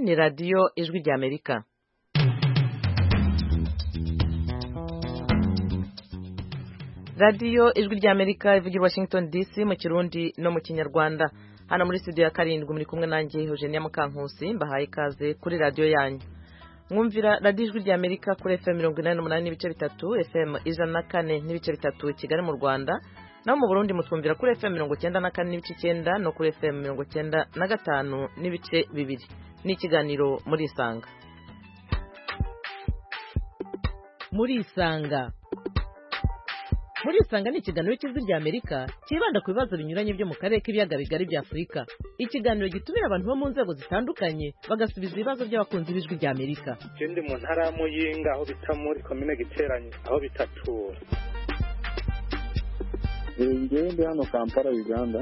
ni radiyo ijwi ry'Amerika. radiyo ijwi ry'Amerika ivugira Washington DC mu Kirundi no mu Kinyarwanda. Hano muri studio ya karindwi muri kumwe nanjye Eugenia Mukankusi, mbahaye ikaze kuri radiyo yanyu. Mwumvira radiyo ijwi ry'Amerika kuri FM 88 n'ibice bitatu, FM 104 n'ibice bitatu Kigali mu Rwanda, naho mu Burundi mutwumvira kuri FM 94 n'ibice 9 no kuri FM 95 n'ibice bibiri. Ni ikiganiro muri Isanga. Muri Isanga ni ikiganiro cy'ijwi ry'Amerika kibanda ku bibazo binyuranye byo mu karere k'ibiyaga bigari bya Afurika. Ikiganiro gitumira abantu bo mu nzego zitandukanye bagasubiza ibibazo by'abakunzi b'ijwi ry'Amerika. Ndi mu ntara ya Muyinga aho bita muri komine Giteranyi aho bitatura. Ndi hano Kampala Uganda.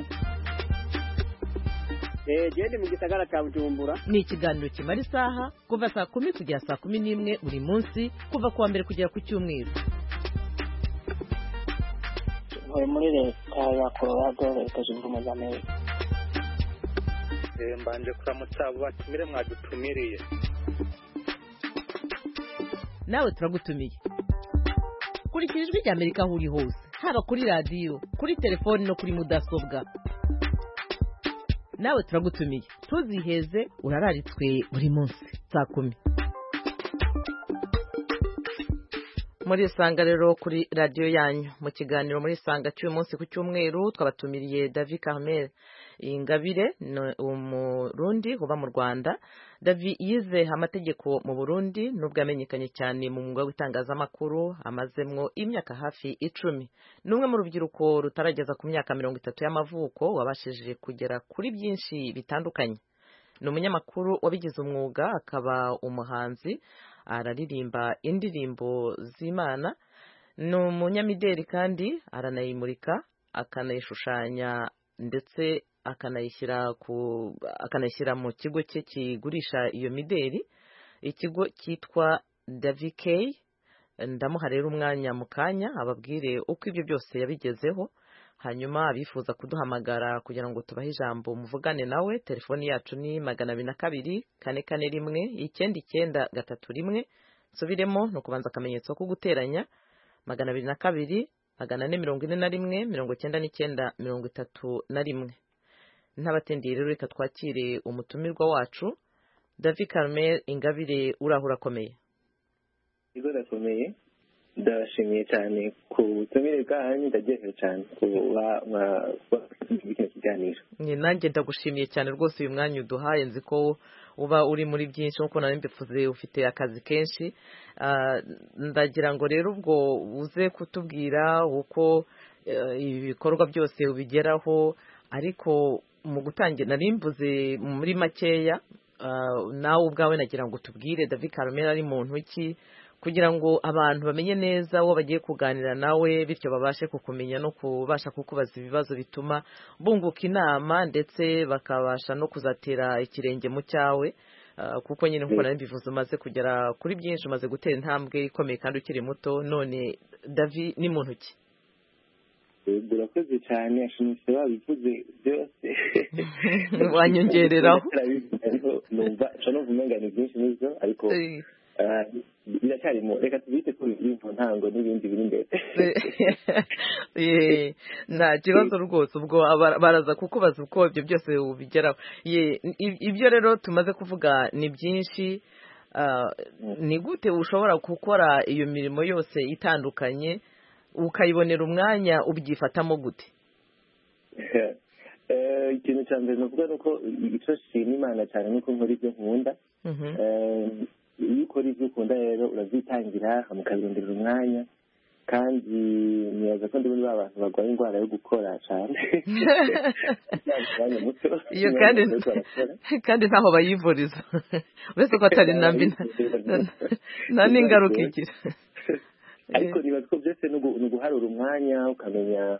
Ndi mu gisagara cya Bujumbura. Ni ikiganiro kimara isaha kuva saa 10 kugera saa 11 buri munsi kuva kuwa mbere kugera ku cyumweru. Muri leta ya Colorado leta zunze ubumwe za Amerika. Mbanje kuramutsa abo batumire mwadutumiriye. Nawe turagutumiye. Kurikira ijwi ry'Amerika aho uri hose, haba kuri radiyo, kuri telefoni no kuri mudasobwa. Nawe turagutumiye. Tuziheze urararitswe buri munsi saa 10. Muri Isanga rero kuri radiyo yanyu mu kiganiro muri Isanga cy'uyu munsi ku cyumweru twabatumiriye David Carmel Ingabire umurundi uba mu Rwanda. David yize amategeko mu Burundi nubwo yamenyekanye cyane mu mwuga w'itangazamakuru, amazemwo imyaka hafi 10. Numwe mu rubyiruko rutarageza ku myaka 30 y'amavuko wabashije kugera kuri byinshi bitandukanye. Ni umunyamakuru wabigize umwuga, akaba umuhanzi, araririmba indirimbo z'Imana. Ni umunyamideli kandi aranayimurika, akanayishushanya ndetse akanayishyira mu kigo cye kigurisha iyo mideli. Ikigo cyitwa David K. Ndamuha rero umwanya mu kanya ababwire uko ibyo byose yabigezeho, hanyuma abifuza kuduhamagara kugira ngo tubahe ijambo muvugane nawe. Telefoni yacu ni 202 441 9931. Subiremo no kubanza akamenyetso ko guteranya 202 441 9931. Ntabatendiye rero reka twakire umutumirwa wacu David Carmel Ingabire. Urahura komeye? Igo rakomeye. Ndashimiye cyane ku butumire bwanyu, ndagejeje cyane kuba kiganiro. Nanjye ndagushimiye cyane rwose uyu mwanya uduhaye, nzi ko uba uri muri byinshi nkuko nari mbivuze, ufite akazi kenshi. Ndagira ngo rero ubwo uze kutubwira uko ibikorwa byose ubigeraho, ariko mu gutangira nari mvuze muri makeya, nawe ubwawe nagira ngo tubwire David Carmel ari muntu ki, kugira ngo abantu bamenye neza uwo bagiye kuganira nawe, bityo babashe kukumenya no kubasha kukubaza ibibazo bituma bunguka inama, ndetse bakabasha no kuzatera ikirenge mu cyawe, kuko nyine nkuko nari mbivuze umaze kugera kuri byinshi, umaze gutera intambwe ikomeye kandi ukiri muto. None David ni muntu ki? Urakoze cyane, ashimishije babivuze byose. Wanyongereraho. Numva umenga ni byinshi nibyo, ariko biracyarimo, reka tubite ko biri mu ntango n'ibindi biri imbere. Nta kibazo rwose, ubwo baraza kukubaza uko ibyo byose ubigeraho. Ibyo rero tumaze kuvuga ni byinshi. Ni gute ushobora gukora iyo mirimo yose itandukanye ukayibonera umwanya, ubyifatamo gute? Ikintu cya mbere nuvuga nuko icyo shima Imana cyane nuko nkora ibyo nkunda. Iyo ukora ibyo ukunda rero urabyitangira mukabirondera umwanya, kandi nibaza ko ndi muri ba bantu barwaye indwara yo gukora cyane. Iyo kandi ntaho bayivuriza, uretse ko atari nambi nta n'ingaruka igira. Ariko nibaza ko byose ni uguharura umwanya, ukamenya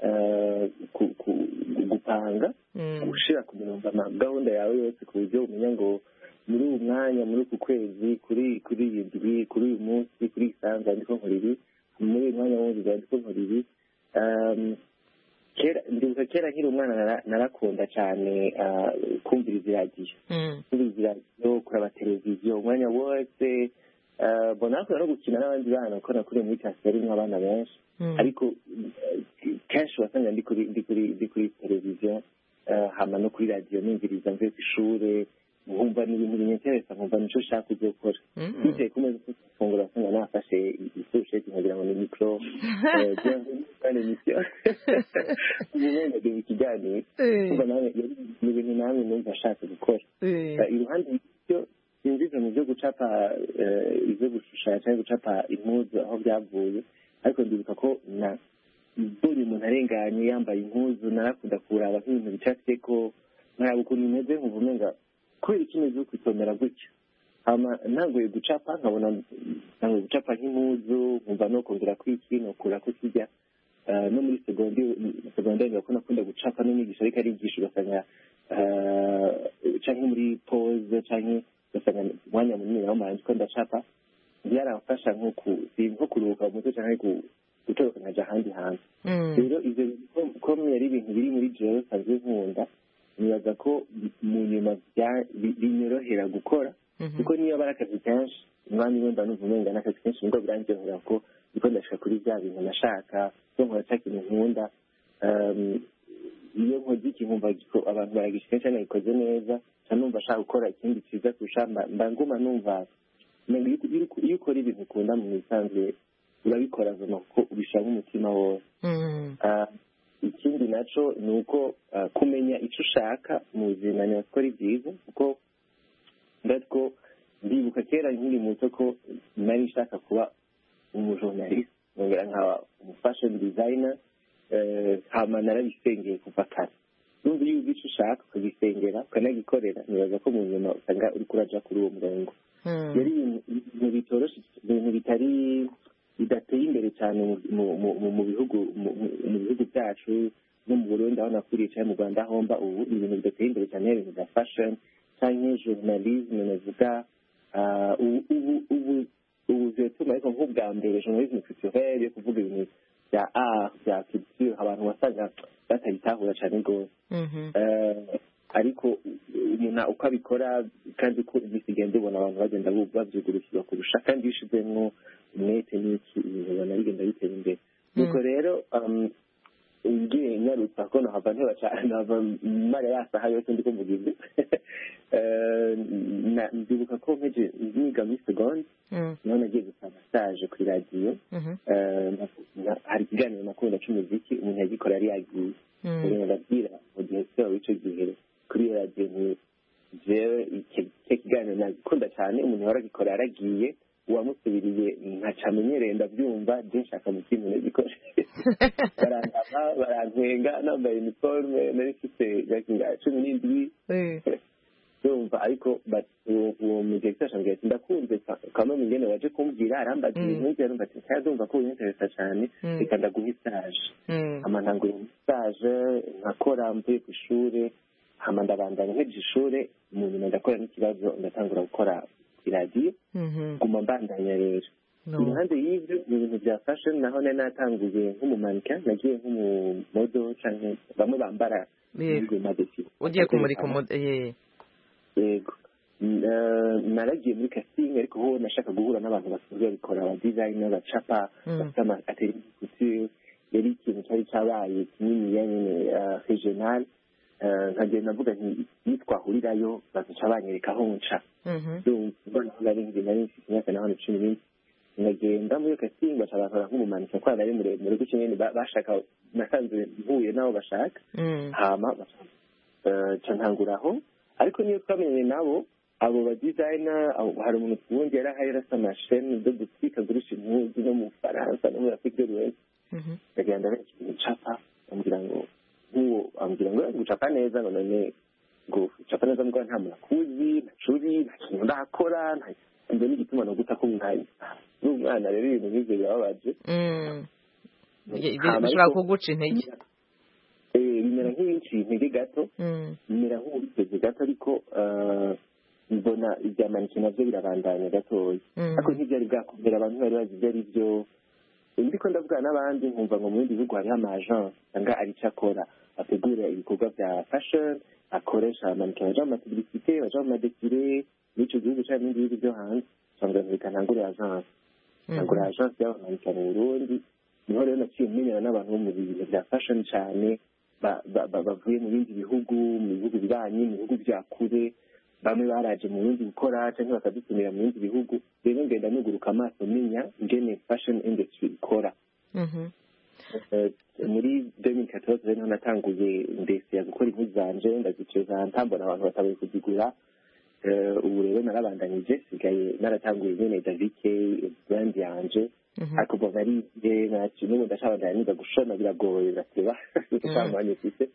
gupanga, gushyira ku mirongo gahunda yawe yose, ku buryo umenya ngo muri uyu mwanya, muri uku kwezi, kuri iyi ndwi, kuri uyu munsi, kuri iyi sanza ndiko nkora ibi, muri uyu mwanya wundi ndiko nkora ibi. kera nkiri umwana narakunda cyane kumviriza iradiyo kumviriza iradiyo kuraba televiziyo umwanya wose mbona nakunda no gukina n'abandi bana kuko nakuriye muri kasiye rimwe abana benshi ariko kenshi wasanga ndi kuri televiziyo hama no kuri radiyo numviriza mvuye ku ishuri nkumva n'ibintu binyeteresa nkumva nico nshaka kujya gukora bicaye ku meza gufungura wasanga nafashe isusheti nkagira ngo ni mikoro kandi misiyo ubumenyi bwo ikiganiro kumva nawe ni ibintu namwe numva ashaka gukora iruhande y'ibyo sinzi ibintu byo gucapa ibyo gushushanya cyangwa gucapa impuzu aho byavuye ariko ndibuka ko na buri muntu arenganye yambaye impuzu narakunda kuraba nk'ibintu bicafyeko nkaraba ukuntu bimeze nkumva umenga kubera ikimeze uko isomera gutya ntangoye gucapa nkabona ntangoye gucapa nk'impuzu nkumva no kongera kwiki nokura ko kijya no muri segonderi ngako nakunda gucapa n'umwigisha ariko arigisha ugasanga canke muri pause canke ugasanga umwanya munini naho manje ko ndacapa byaramfasha nko kuruhuka umutwe canke gutoroka nkaja ahandi hantu rero ivyo bikomeye ari ibintu biri muri jewe sanzwe nkunda nibaza ko mu nyuma binyorohera gukora kuko niyo aba ari akazi kenshi umwanya umwe mba numva umenga n'akazi kenshi nibwo biranjyohera ko niko ndashika kuri bya bintu nashaka so nkora ca kintu nkunda iyo nkoze iki nkumva abantu baragishika cyane nabikoze neza ca numva ashaka gukora ikindi ciza kurusha mba nguma numva iyo ukora ibintu ukunda mu bisanzwe urabikora vuba kuko ubishaka umutima wose ikindi naco ni uko kumenya icyo ushaka mu buzima ni gukora ibyiza kuko ndatwo ndibuka kera nkiri muto ko nari nshaka kuba umujournaliste nongera nkaba umufashion designer hama narabisengeye kuva kare numva iyo uzi icyo ushaka ukagisengera ukanagikorera nibaza ko mu nyuma usanga uri kuraja kuri uwo murongo yari ibintu bitoroshe ibintu bidateye imbere cyane mu bihugu byacu no mu Burundi aho nakuriye cyane mu Rwanda aho mba ubu ibintu bidateye imbere cyane ibintu bya fashion cyangwa journalisme navuga ubu vyotuma ariko nk'ubwa mbere journalisme culturelle yo kuvuga ibintu bya art bya culture abantu wasanga batayitahura cyane rwose ariko umuntu uko abikora kandi uko bisigenda ubona abantu bagenda bavyugurukirwa kurusha kandi bishizemwo umwete n'iki ibintu ubona bigenda bitera imbere nuko rero ngiye nyarutsa ko nahava ntibacana mara yasaha yose ndi kuvuga ibyo ndibuka ko nkeje niga muri segonde niho nagiye gusaba stage kuri radiyo hari ikiganiro nakunda c'umuziki umuntu yagikora yari yagiye rero ndabwira mu gihe cyawe w'ico gihe kuri radiyo ni jewe icyo kiganiro nagikunda cyane umuntu waragikora yaragiye uwamusubiriye nkaca amenyereye ndabyumva nshaka mu kintu nagikora barantwenga nambaye uniforme nari mfite gakinga 17 ndumva ariko uwo mugihe cyashambye ndakunze kama mingene waje kumbwira arambaza ibintu yarumva ati cyadumva ko unyinteresa cyane reka ndaguha stage amantangura stage nkakora mvuye ku ishuri hama ndabandanya nkeje ishuri mu nyuma ndakora n'ikibazo ndatangura gukora iradiyo guma mbandanya rero iruhande y'ibyo ni ibintu bya fashion naho nari natanguye nk'umumanika nagiye nk'umumodo canke bamwe bambara magazine ugiye kumurika yego naragiye muri casting ariko ho nashaka guhura n'abantu basanzwe babikora aba designer bacapa bafite atelier couture yari ikintu cyari cyabaye kinini nyine regional nkagenda navuga nti nitwahurirayo bazaca banyereka aho nca nari mfite imyaka naho 10 nkagenda muri casting baca bakora nk'umumanika kwa nari muremure gutyo nyine bashaka nasanzwe mvuye nabo bashaka hama ntanguraho ariko niyo twamenye nabo abo ba designer hari umuntu twundi yari ahari arasa amasheni do gutwika gurisha impuzu no mu Faransa no muri Afrique de l'Ouest nkagenda ncapa ambwira ngo gucapa neza ngo none ngo gucapa neza ngo nta muntu akuzi ntacuri nta kintu ndakora ntabwo n'igituma no guta kumwanya n'umwana rero ibintu nk'ivyo birababaje bishobora kuguca intege bimera nk'ibinci intege gato bimera nk'ubiteze gato ariko mbona ibyamanike navyo birabandanya gatoya ariko ntivyari bwakumvira abantu bari bazi ibyo ari byo ndiko ndavuga n'abandi nkumva ngo mu bindi bihugu hariho ama-agence usanga ari icyo akora ategura ibikorwa bya fashion akoresha amanikino baja mu mapublicité baja mu madefile n'ico gihugu canke n'ibindi bihugu byo hanze usanga ntangura agence ntangura agence y'abamanika mu Burundi niho rero naciye menyana n'abantu bo mu bintu bya fashion cyane bavuye mu bindi bihugu mu bihugu bibanyi mu bihugu bya kure bamwe baraje mu bindi gukora cyangwa bakadutumira mu bindi bihugu rero ngenda nuguruka amaso menya ingene fashion industry ikora muri 2014 rero natanguye ndetse ya gukora impuzu zanje ndazicuruza ntambona abantu batabaye kuzigura ubu rero narabandanije sigaye naratanguye nyene David K brand yanje ariko bo narize n'ubu ndashabandanya niga gushona biragoye birateba cyamanye fise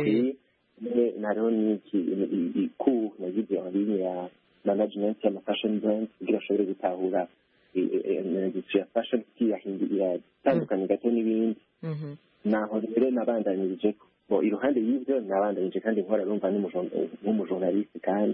nariho n'iki ku nagize en ligne ya management ya fashion brand kugira ashobore gutahura industry ya fashion ya tandukanye gato n'ibindi naho rero nabandanije bo iruhande y'ibyo nabandanije kandi nkora rumva n'umujournaliste kandi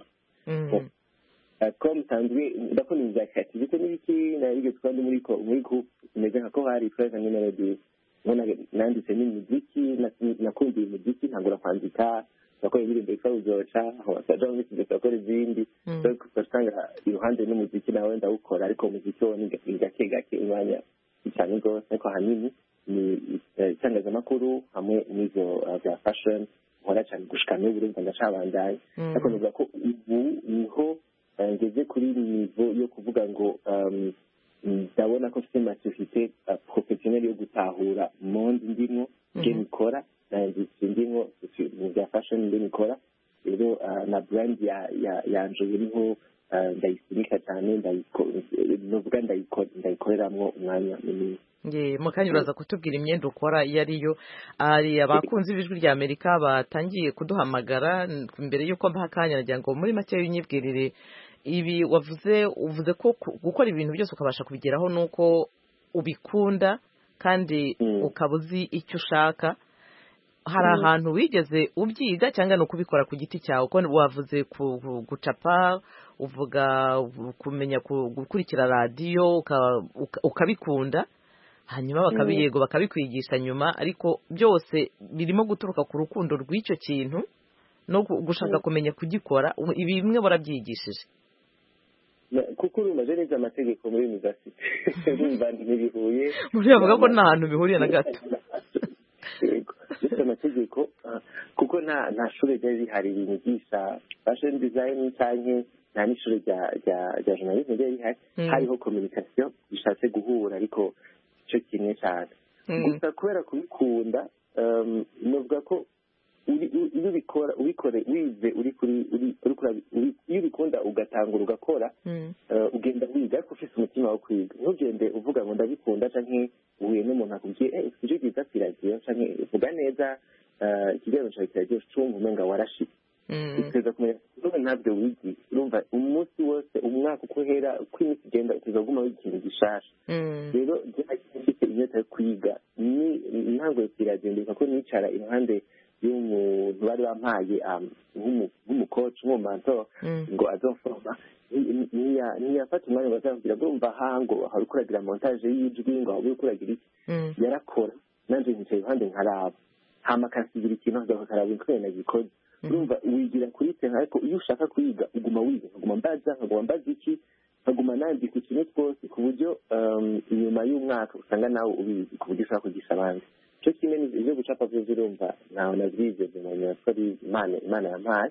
comme tanzwe ndakora ibya creativity n'ibiki narige twandi muri ko meze nka ko hari tweza nyine radio nanditse n'imiziki nakundiye imiziki ntangura kwandika nakora ibintu bika uzoca wasaja mu miziki nakora izindi usanga iruhande n'umuziki nawe ndawukora ariko umuziki wo ni gake umwanya cyane rwose ariko hanini ni itangazamakuru hamwe n'izo bya fashion nkora cyane gushika n'ubu urumva ndacabandanye ariko nuvuga ko ubu niho ngeze kuri nivo yo kuvuga ngo ndabona ko mfite maturité professionnelle yo gutahura monde ndimo nge nikora ndimo mu bya fashion nge nikora rero na brand yanje niho ndayisinika cyane nuvuga ndayikoreramwo umwanya munini mukanya uraza kutubwira imyenda ukora iyo ariyo hari abakunzi b'ijwi rya Amerika batangiye kuduhamagara mbere y'uko mbaha akanya nagira ngo muri make y'unyibwirire ibi uvuze ko gukora ibintu byose ukabasha kubigeraho nuko ubikunda kandi ukaba uzi icyo ushaka hari ahantu wigeze ubyiga cyangwa ni ukubikora ku giti cyawe kuko wavuze gucapa uvuga kumenya gukurikira radiyo ukabikunda hanyuma bakabiyego bakabikwigisha nyuma ariko byose birimo guturuka ku rukundo rw'icyo kintu no gushaka kumenya kugikora ibi bimwe barabyigishije kuko urumaze neza amategeko muri university urumva ntibihuye muri bavuga ko nta hantu bihuriye na gato amategeko kuko nta shuri ryari rihari ryigisha fashion design cyangwa nta n'ishuri rya journalism ryari rihari hariho communication bishatse guhura ariko icyo kimwe cyane gusa kubera kubikunda nuvuga ko iyo ubikora wize iyo ubikunda ugatangura ugakora ugenda wiga ariko ufite umutima wo kwiga ntugende uvuga ngo ndabikunda cyangwa uhuye n'umuntu akubwiye icyo byiza kiradiyo cyangwa uvuga neza ikiganiro cyawe kiradiyo cumva umenga warashitse uteza kumenya none ntabwo wigiye urumva umunsi wose umwaka uko uhera uko iminsi igenda uteza guma wiga ikintu gishasha rero mfite inyota yo kwiga ntabwo kiragenda ko nicara iruhande y'umuntu bari bampaye nk'umukoci nk'umumanto ngo azofoma ntiyafata umwanya bazambwira ngo ngo hari ukuragira montage y'ijwi ngo hari ukuragira iki yarakora nanjye nkicaye iruhande nkaraba hama akasigira ikintu akaraba inkwene nagikoze urumva wigira kuri tena ariko iyo ushaka kwiga uguma wiga nkaguma mbaza iki nkaguma nandika utuntu twose ku buryo inyuma y'umwaka usanga nawe ubizi ku buryo ushaka kugisha abandi cyo kimwe n'ibyo gucapa byo urumva ntawe nabyize bimenya ko ari imana yampaye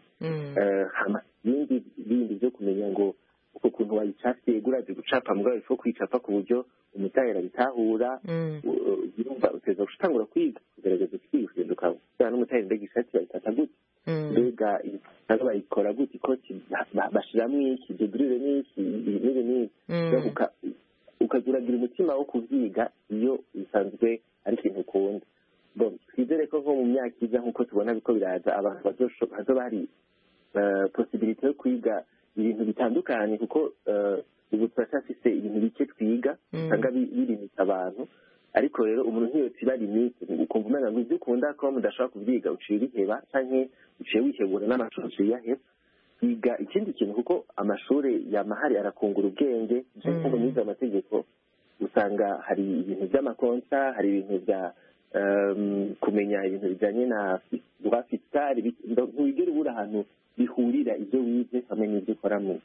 ibindi byo kumenya ngo uko kuntu wayicapye uraje gucapa mbwa ifo kwicapa ku buryo umutahira bitahura urumva uteza gutangura kwiga kugerageza kwiga kugenda ukaba n'umutahira mbega ishati bayitata gute mbega ntabwo bayikora gute ikoti bashyiramo iki degurire n'iki n'iri n'iki ukaguragira umutima wo kubyiga iyo bisanzwe ari ikintu ukunda twizere ko nko mu myaka iza nk'uko tubona biko biraza abantu bazoba hari posibilite yo kwiga ibintu bitandukanye kuko ubu turacyafise ibintu bike twiga usanga birimita abantu ariko rero umuntu ntiyotse iba limite ukumva umenga ngo ibyo ukunda kuba mudashobora kubyiga uciye ubiheba canke uciye wihebura n'amashuri uciye uyaheba twiga ikindi kintu kuko amashuri yamahari arakungura ubwenge nko nize amategeko usanga hari ibintu by'amakonsa, hari ibintu bya kumenya ibintu bijyanye na droit fiscal, ntugire ubura ahantu bihurira ibyo wize hamwe n'ibyo ukora mu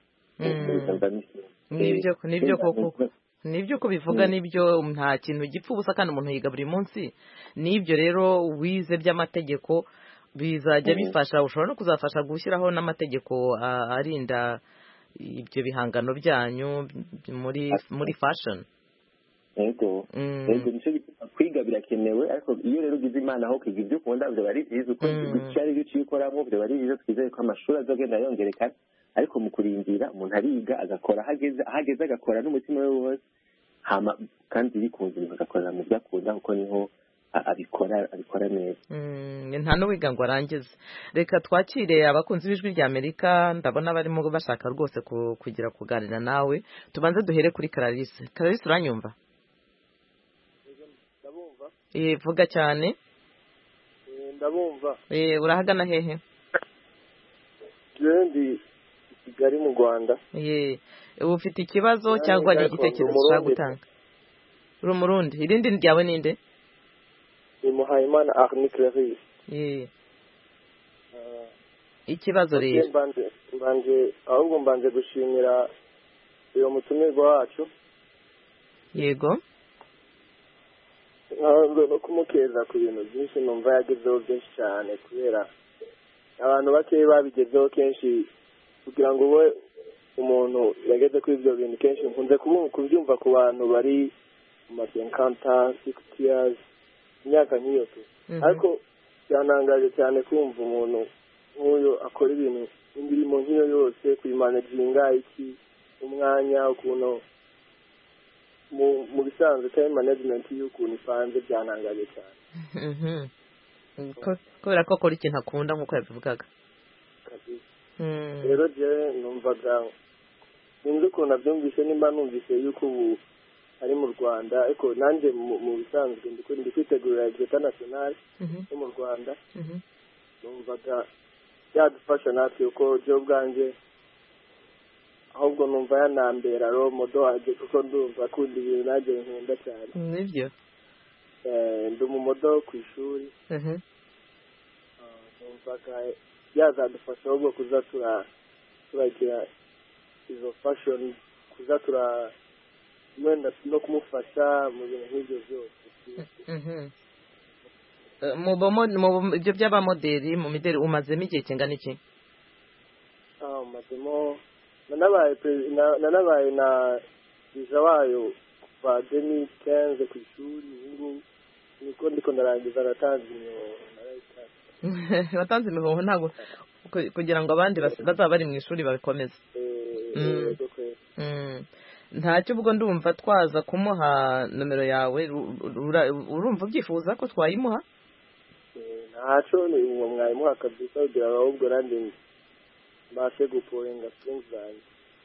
nibyo ko bivuga nibyo nta kintu gipfa ubusa kandi umuntu yiga buri munsi. N'ibyo rero wize by'amategeko bizajya bifasha, ushobora no kuzafasha gushyiraho n'amategeko arinda ibyo bihangano byanyu muri fashion. Yego nicyo kwiga birakenewe, ariko iyo rero ugize imana aho kwiga ibyo ukunda byo bari byiza, uko ari byo uciye ukoramo byo bari byiza. Twizeye ko amashuri azogenda yongerekana, ariko mu kurindira umuntu ariga agakora ahageze agakora n'umutima we wose, kandi bikunze umuntu agakorera mu byo akunda, kuko niho abikora neza. Nta n'uwiga ngo arangize. Reka twakire abakunzi b'ijwi rya Amerika, ndabona barimo bashaka rwose kuganira nawe. Tubanze duhere kuri Clarisse. Clarisse, uranyumva? Ndabumva. Vuga cyane. Ndabumva. Urahagana hehe? Ndi Kigali mu Rwanda. Ufite ikibazo cyangwa ni igitekerezo ushaka gutanga? Uri Umurundi. Irindi ryawe ninde? Ni Muhayimana Arni Clarisse. Ikibazo rero. Mbanje gushimira uyu mutumirwa wacu. Yego. No kumukeza ku bintu byinshi numva yagezeho byinshi cyane, kubera abantu bake babigezeho kenshi. Kugira ngo we umuntu yageze kuri ibyo bintu kenshi nkunze kubyumva ku bantu bari mu ma 50 60 years, imyaka nk'iyo tu. Ariko byanangaje cyane kumva umuntu nk'uyu akora ibintu imirimo nk'iyo yose, kuyimanaginga umwanya, ukuntu mu bisanzwe time management y'ukuntu ipanze, byanangaje cyane. Kubera ko akora ikintu akunda nk'uko yabivugaga. Rero je numvaga sinzi ukuntu abyumvise, nimba numvise yuko ubu ari mu Rwanda, ariko nanjye mu bisanzwe ndi kwitegurira Exeter National yo mu Rwanda. Numvaga yadufasha natwe, uko je ubwanjye ahubwo numva yanambera role model wanjye, kuko ndumva akunda ibintu nanjye nkunda cyane. Nibyo. Ndi umumodo ku ishuri. Numvaga yazadufasha ahubwo kuza turagira izo fashion, kuza wenda no kumufasha mu bintu nk'ibyo byose. Ibyo by'abamodeli mu mideli umazemo igihe kingana iki? Umazemo nanabaye na visa wayo kuva 2015 ku ishuri. Ubu niko ndiko ndarangiza, natanze imihoho. Watanze imihoho ntabwo kugira ngo abandi bazaba bari mu ishuri babikomeze. Ntacyo ubwo ndumva twaza kumuha nomero yawe. Urumva ubyifuza ko twayimuha? Ntacyo mwayimuha kabisa, kugira ngo ahubwo nandi mbashe guporinga strings zanjye.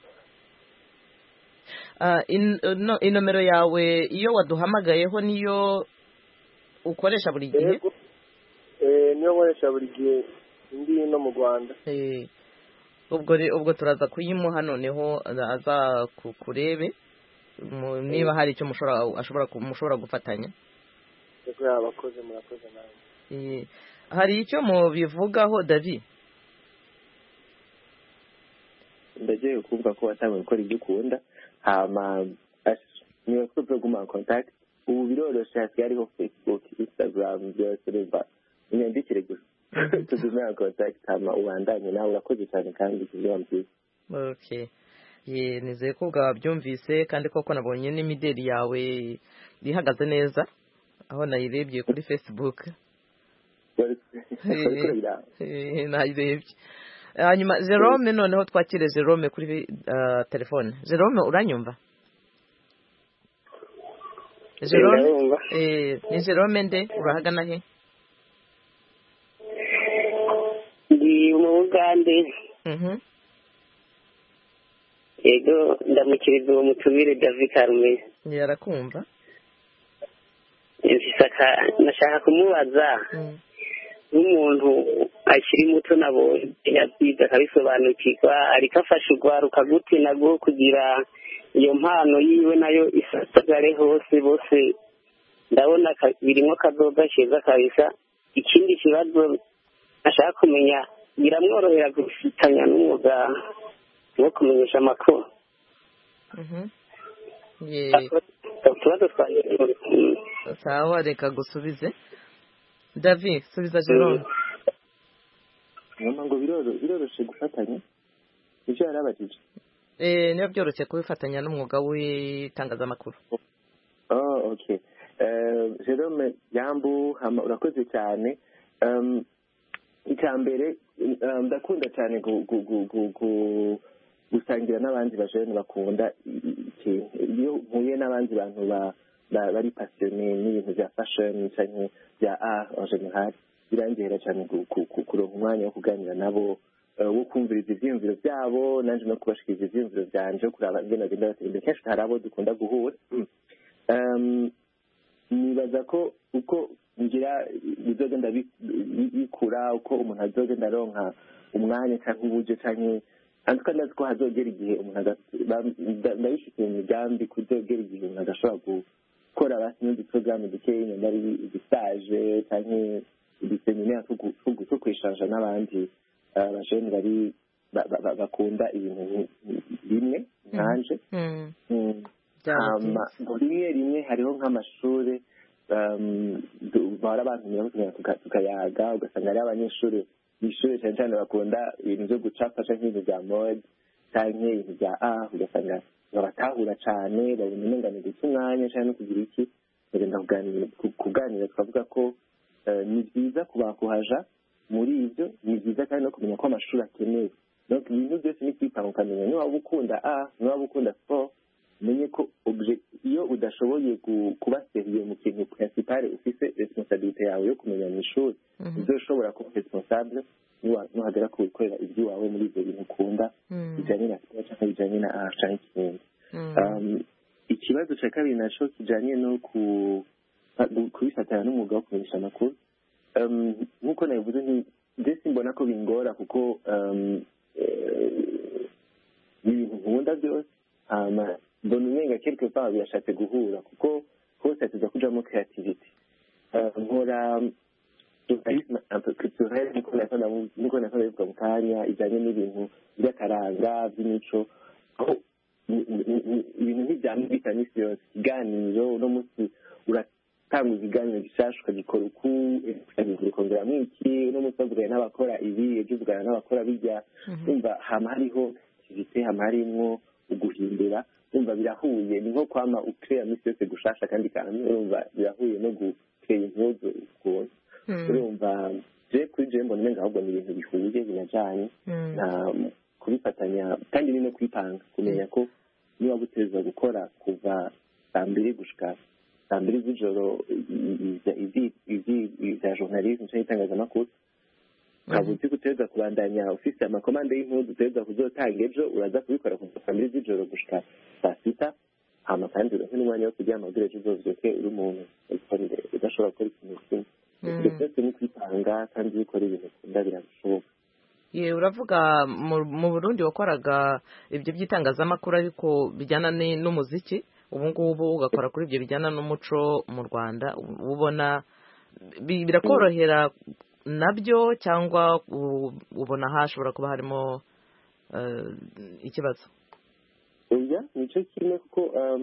Inomero yawe iyo waduhamagayeho niyo ukoresha buri gihe? Niyo nkoresha buri gihe ndi no mu Rwanda. Ubwo turaza kuyimuha, noneho aza kurebe niba hari icyo mushobora gufatanya. Abakoze murakoze nawe. Hari icyo mubivugaho David? Ndagiye kuvuga ko watangiye gukora ibyo ukunda, hama niyo kuko guma contact. Ubu biroroshye, hasigaye hariho Facebook, Instagram, byose reba inyandikire gusa tuzumira contact, hama ubandanye nawe. Urakoze cyane kandi kubyumva byiza. Okay. Nizeye ko bwabyumvise, kandi koko nabonye n'imideli yawe ihagaze neza aho nayirebye kuri Facebook. Nayirebye. Hanyuma Jerome, noneho twakire Jerome kuri telefone. Jerome, uranyumva? Jerome, ni Jerome nde? Urahagana he? Ndi mu Uganda. Yego, ndamukiriza uwo mutumire David Karume. Yarakumva? Nashaka kumubaza nk'umuntu akiri muto nabonye yabyiza akabisobanukirwa, ariko afasha urwaruka gute nabwo kugira iyo mpano yiwe nayo isasagare hose bose ndabona birimo kadoda keza kabisa. Ikindi kibazo ashaka kumenya biramworohera gufatanya n'umwuga wo kumenyesha amakuru. Sawa, reka gusubize. David, subiza Jerome. Ngo biroroshye gufatanya icyo yarabajije. Niyo byoroshye kubifatanya n'umwuga w'itangazamakuru. Okay. Jerome Yambu urakoze cyane. Icyambere ndakunda cyane gusangira n'abandi bajene bakunda ikintu. Iyo mpuye n'abandi bantu bari passionné n'ibintu bya fashion cyane bya art en général, birangera cyane kuronka umwanya wo kuganira nabo, wo kumviriza ivyiyumviro byabo, nanje no kubashikiriza ivyiyumviro byanje, kuraba ingene bagenda batera imbere. Kenshi hari abo dukunda guhura. Nibaza ko uko ngira bizogenda bikura, uko umuntu azogenda aronka umwanya cyangwa uburyo cyangwa antuka ndazi ko hazogera igihe umuntu ndabifitiye imigambi kuzogera igihe umuntu agashobora gukora basi n'undi porogaramu dukeya nyuma ari igistage cyangwa uduseminari two kwishanja n'abandi bajene bari bakunda ibintu bimwe nkanje. rimwe hariho nk'amashuri bahora abantu tukayaga, ugasanga ari abanyeshuri b'ishuri cyane cyane bakunda ibintu byo gucapa cyangwa ibintu bya mode cyangwa ibintu bya ugasanga babatahura cyane, babona ingano ndetse umwanya cyangwa no kugira iki bagenda kuganira. Twavuga ko ni byiza kubakuhaja muri ibyo, ni byiza kandi no kumenya ko amashuri akenewe. Ibintu byose ni kwipanga ukamenya niba ukunda niba ukunda sport, menye ko iyo udashoboye kuba seriye mu kintu principal ufise responsabilité yawe yo kumenya mu ishuri, uzoshobora kuba responsable nuhagera ku gukorera iby'iwawe muri ibyo bintu ukunda bijyanye na sport cyangwa bijyanye na art cyangwa ikindi. Ikibazo cya kabiri naco kijyanye no kubifatanya n'umwuga wo kumenyesha amakuru, nk'uko nabivuze ndetse mbona ko bingora kuko ibintu nkunda byose mbona umenga quelque part birashatse guhura kuko hose tuza kujamo creativity. Nkora journalisme un peu culturel, niko nakora bivuga mu kanya ijyanye n'ibintu by'akaranga by'imico, aho ibintu nk'ibyamwe bita n'isi yose. Ikiganiro uno munsi uratanga ikiganiro gishasha ukagikora ukongeramo iki, uno munsi bavugana n'abakora ibi, ejo uvugana n'abakora bijya, umva hama hariho activité, hama harimwo uguhindura, umva birahuye. Ni nko kwama ukrea misi yose gushasha kandi urumva birahuye no gukrea impuzu ukuntu. Urumva je kuri je mbona nenga ahubwo ni ibintu bihuye binajanye na kubifatanya kandi ni no kwipanga, kumenya ko niba guteza gukora kuva saa 2 gushika saa 2 z'ijoro ivya journalisme cyangwa itangazamakuru, ukaba uzi guteza kubandanya ufise amakomande y'impuzu uteza kuzotanga ejo, uraza kubikora kuva saa 2 z'ijoro gushika saa 6, hama kandi uronke n'umwanya wo kuryama kugira ejo uzovyuke uri umuntu udashobora gukora ikintu kimwe. Ibyo byose ni kwipanga kandi iyo ukora ibintu ukunda birashoboka. Uravuga mu Burundi wakoraga ibyo by'itangazamakuru ariko bijyana n'umuziki, ubu ngubu ugakora kuri ibyo bijyana n'umuco mu Rwanda, ubona birakorohera nabyo cyangwa ubona hashobora kuba harimo ikibazo? Oya, nicyo kimwe kuko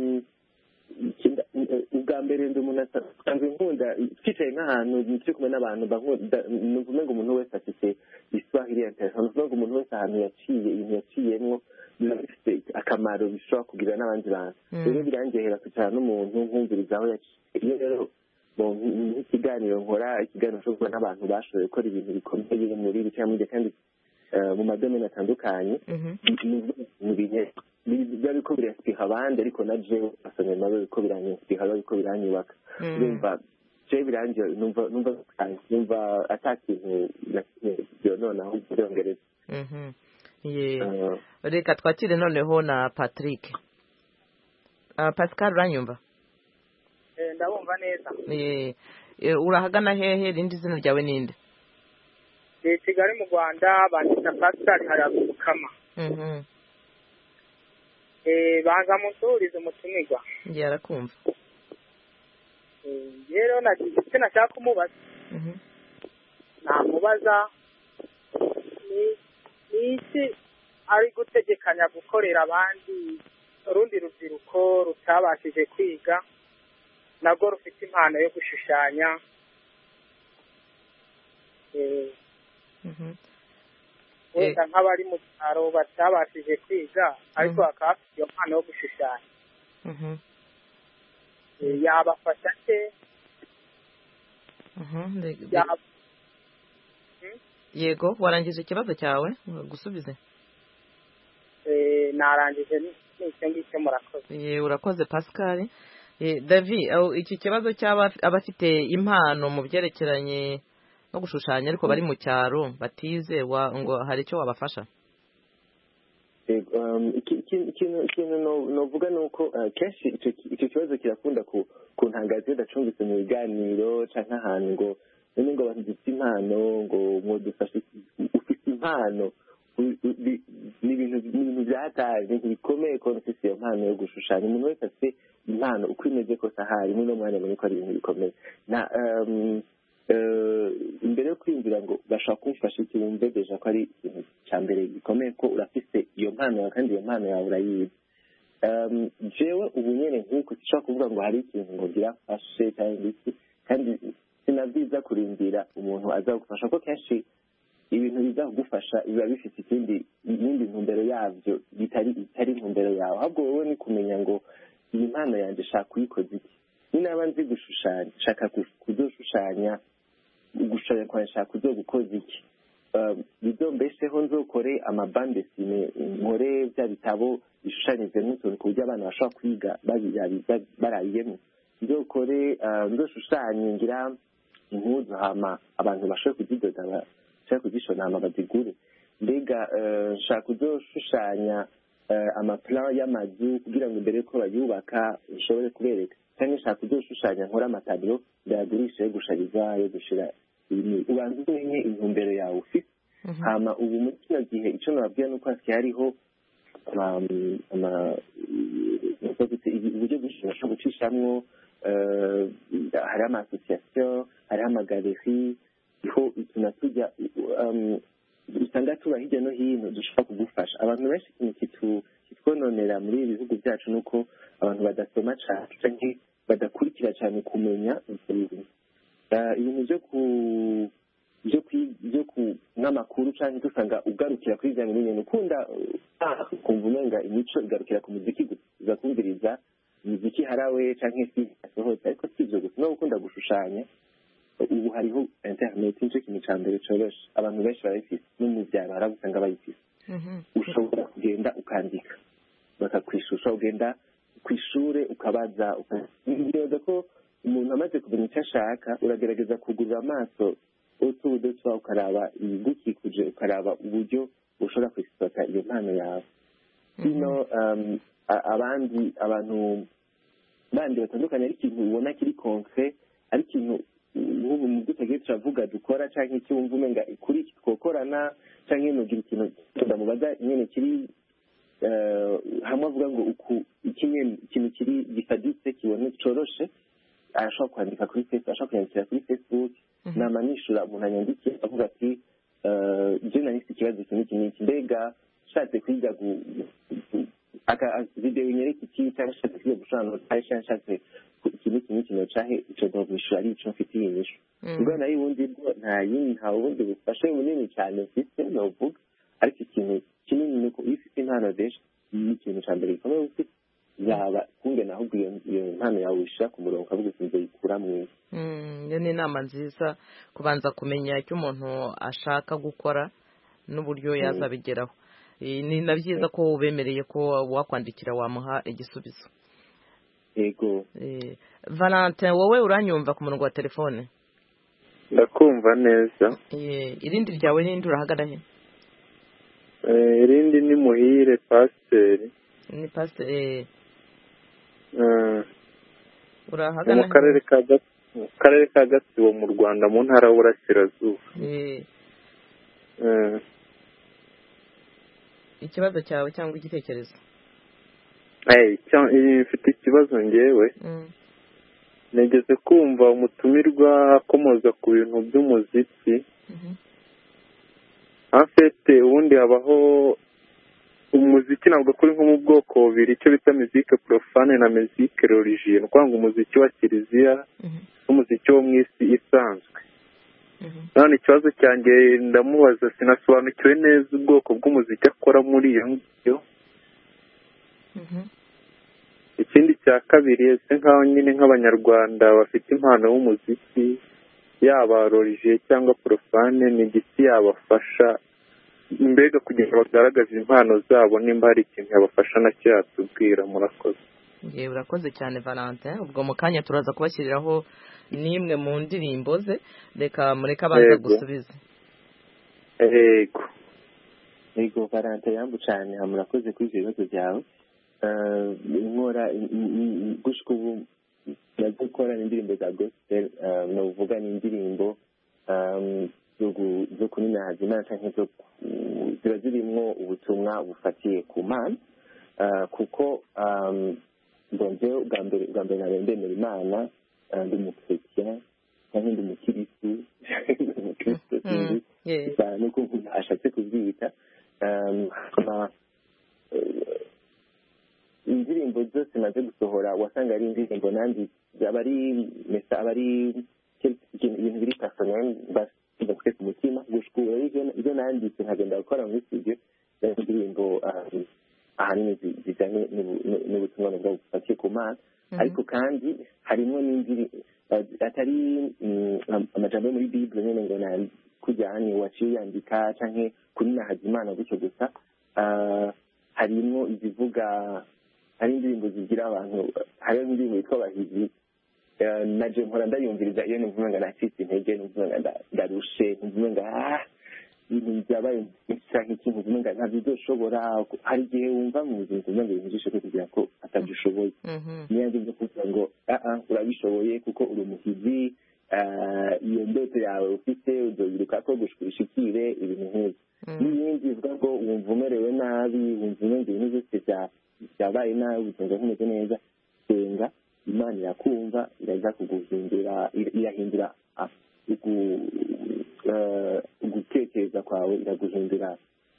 ubwa mbere ndi umuntu asanzwe nkunda twicaye nk'ahantu turi kumwe n'abantu nuvume ngo umuntu wese afite iswahili intéressant, nuvume ngo umuntu wese ahantu yaciye ibintu yaciyemwo biba bifite akamaro bishobora kugira n'abandi bantu. Rero birangehera kwicara n'umuntu nkumviriza aho yaciye. Iyo rero nk'ikiganiro nkora ikiganiro cyo kuba n'abantu bashoboye gukora ibintu bikomeye muri ibi cyangwa muri kandi mu madomene atandukanye, biba biko birasipika abandi ariko na jewe asanga nabo biko biranyisipika biko biranyubaka. Urumva je birangiye numva atakintu byonona aho byongereza. Reka twakire noneho na Patrick. Pascal uranyumva? Ndabumva neza. Urahagana hehe? Rindi zina ryawe ninde? Kigali mu Rwanda, bandita Pascal Harabukama. banza musuhurize umutumirwa. Yarakumva. Rero nagize icyo nashaka kumubaza. Namubaza ni iki ari gutegekanya gukorera abandi urundi rubyiruko rutabashije kwiga nabwo rufite impano yo gushushanya. Wenda nk'abari mu cyaro batabashije kwiga ariko bakaba bafite iyo mpano yo gushushanya, yabafasha se? Yego, warangije ikibazo cyawe gusubize? Narangije n'icyo ngicyo. Murakoze. Urakoze Pascal. David, iki kibazo cy'abafite impano mu byerekeranye no gushushanya ariko bari mu cyaro batize ngo hari icyo wabafasha? ikintu novuga ni uko kenshi icyo kibazo kirakunda kuntangaza iyo ndacumbitse mu biganiro cyangwa ahantu ngo none ngo abantu dufite impano ngo dufashe ufite impano ni ibintu byataje ntibikomeye ko ufite iyo mpano yo gushushanya. umuntu wese afite impano uko imeze kose ahari muri uno mwanya abonye ko ari ibintu bikomeye. imbere yo kwinjira ngo bashaka kumfasha iki wumve deja ko ari ikintu cya mbere gikomeye ko urafite iyo mpano yawe kandi iyo mpano yawe urayizi. jewe ubu nyine nk'uko ushobora kuvuga ngo hari ikintu ngo girafashe cyangwa iki, kandi sinabyiza kurindira umuntu azagufasha ko kenshi ibintu biza kugufasha biba bifite iyindi ntumbero yabyo itari intumbero yawe, ahubwo wowe ni kumenya ngo iyi mpano yanjye shaka kuyikoza iki. ninaba nzi gushushanya shaka kuzoshushanya gushushanya kwa shaka kuzogukoza iki. bizombesheho nzokore amabande sine nkore bya bitabo bishushanyije n'utuntu ku buryo abana bashobora kwiga barayemo. nzokore nzoshushanye ngira impuzu hama abantu bashobora kuzidoda bashobora kuzishona hama bazigure. mbega nshaka kuzoshushanya amaplan y'amazu kugira ngo mbere ko bayubaka ushobore kubereka, cyangwa nshaka kuzoshushanya nkora amatabiro ndayagurisha yo gushariza yo gushira ubanza umenye intumbero yawe ufite. hama ubu muri kino gihe icyo nababwira ni uko hasigaye hariho uburyo bwinshi bashobora gucishamwo. hariho amasosiyasiyo, hariho amagaleri, ho utuna tujya usanga tuba hirya no hino dushobora kugufasha. abantu benshi ikintu kitwononera muri ibi bihugu byacu ni uko abantu badasoma cyane cyangwa badakurikira cyane kumenya ibintu byo n'amakuru cyangwa dusanga ugarukira kuri bya bintu ukunda ukumva umenga imico igarukira ku muziki gusa, ugakumviriza imiziki harawe cyangwa isi asohotse, ariko si ibyo gusa no gukunda gushushanya. ubu hariho interineti nicyo kintu cya mbere cyoroshye, abantu benshi barayifite no mu byaro haragusanga bayifite. ushobora kugenda ukandika bakakwishusha, ugenda ku ishuri ukabaza ukibaza ko umuntu amaze kumenya icyo ashaka uragerageza kugurira amaso utubudo twawe ukaraba ibigukikuje, ukaraba uburyo ushobora kwisota iyo mpano yawe. hino abantu bandi batandukanye ari ikintu ubona kiri konse, ari ikintu nk'ubu mu byo tugiye turavuga dukora cyangwa icyo wumva umenga kuri iki twokorana cyangwa nugira ikintu ndamubaza nyine kiri hamwe avuga ngo ikintu kiri gisaditse kibone coroshe, arashobora kwandika kuri Facebook, ashobora kwandikira kuri Facebook. nama nishura umuntu anyandikiye avuga ati je nahise ikibazo iki n'iki, mbega nshatse kwiga video inyereka iki cyangwa nshatse kwiga gushana cyangwa nshatse iki nocahe icyo ndabishura ari icyo mfite inyishu. ubwo nayo ubundi nta wundi bufashe bunini cyane mfite novuga, ariko ikintu kinini ni uko iyo ufite impano benshi ni ikintu cya mbere gikomeye ufite, yaba kungena ahubwo iyo impano yawe wishyira ku murongo ukavuga uti nzayikura mwiza. iyo ni inama nziza, kubanza kumenya icyo umuntu ashaka gukora n'uburyo yazabigeraho. ni na byiza ko ubemereye ko wakwandikira wamuha igisubizo. yego. Valentin, wowe uranyumva ku murongo wa telefone? ndakumva neza. irindi ryawe n'indi urahagana he? irindi ni Muhire Pasiteri. ni Pasiteri. urahagana mu karere ka Gatsibo mu Rwanda mu ntara y'Uburasirazuba. ikibazo cyawe cyangwa igitekerezo? mfite ikibazo ngewe nigeze kumva umutumirwa akomoza ku bintu by'umuziki afite ubundi habaho umuziki ntabwo kuri nko mu bwoko bubiri icyo bita muzike profane na muzike religieux ni ukuvuga ngo umuziki wa kiliziya n'umuziki wo mu isi isanzwe none ikibazo cyanjye ndamubaza sinasobanukiwe neza ubwoko bw'umuziki akora muri iyo ngibyo ikindi cya kabiri ese nk'aho nyine nk'abanyarwanda bafite impano y'umuziki yaba religieux cyangwa profane ni igiki yabafasha mbega kugira ngo bagaragaze impano zabo nimba hari ikintu yabafasha nacyo yatubwira murakoze. Urakoze cyane Valentin ubwo mu kanya turaza kubashyiriraho n'imwe mu ndirimbo ze reka mureka abanza gusubiza. Yego Valentin yambu cyane murakoze kuri ibyo bibazo byawe. Nkora gushika ubu gukora indirimbo za gospel no uvuga ni indirimbo zo kuninaza Imana cyangwa ziba zirimo ubutumwa bufatiye ku Mana kuko ndongeyeho bwa mbere ndemera Imana ndi umukristian cyangwa ndi umukirisitu cyane ko ashatse kubyita indirimbo zose maze gusohora wasanga ari indirimbo nandi aba ari ibintu biri personnel bafite ku mutima gushukura ibyo nanditse nkagenda gukora muri studio indirimbo ahanini zijyanye n'ubutumwa bwa bufatiye ku Mana ariko kandi harimo n'indi atari amajambo yo muri Bible nyine ngo kujyanye waciye yandika cyangwa kuri nahaza Imana gutyo gusa harimo izivuga hari indirimbo zigira abantu hari indirimbo yitwa Abahizi naje mpora ndayumviriza iyo numva ngo nacitse intege numva ngo ndarushe numva ngo ibintu byabaye cyangwa ikintu numva ngo ntabyo uzoshobora hari igihe wumva mu buzima numva ngo ibintu bishobora kugira ko atabyishoboye niyo ngiye kuvuga ngo urabishoboye kuko uri umuhizi iyo ndoto yawe ufite uzoyiruka ko gushikire ibintu nk'ibyo n'ibindi bivuga ngo wumva umerewe nabi wumva ibintu byose byabaye nabi ubuzima bumeze neza senga Imana irakumva iraza kuguhindura irahindura ugutekereza kwawe iraguhindura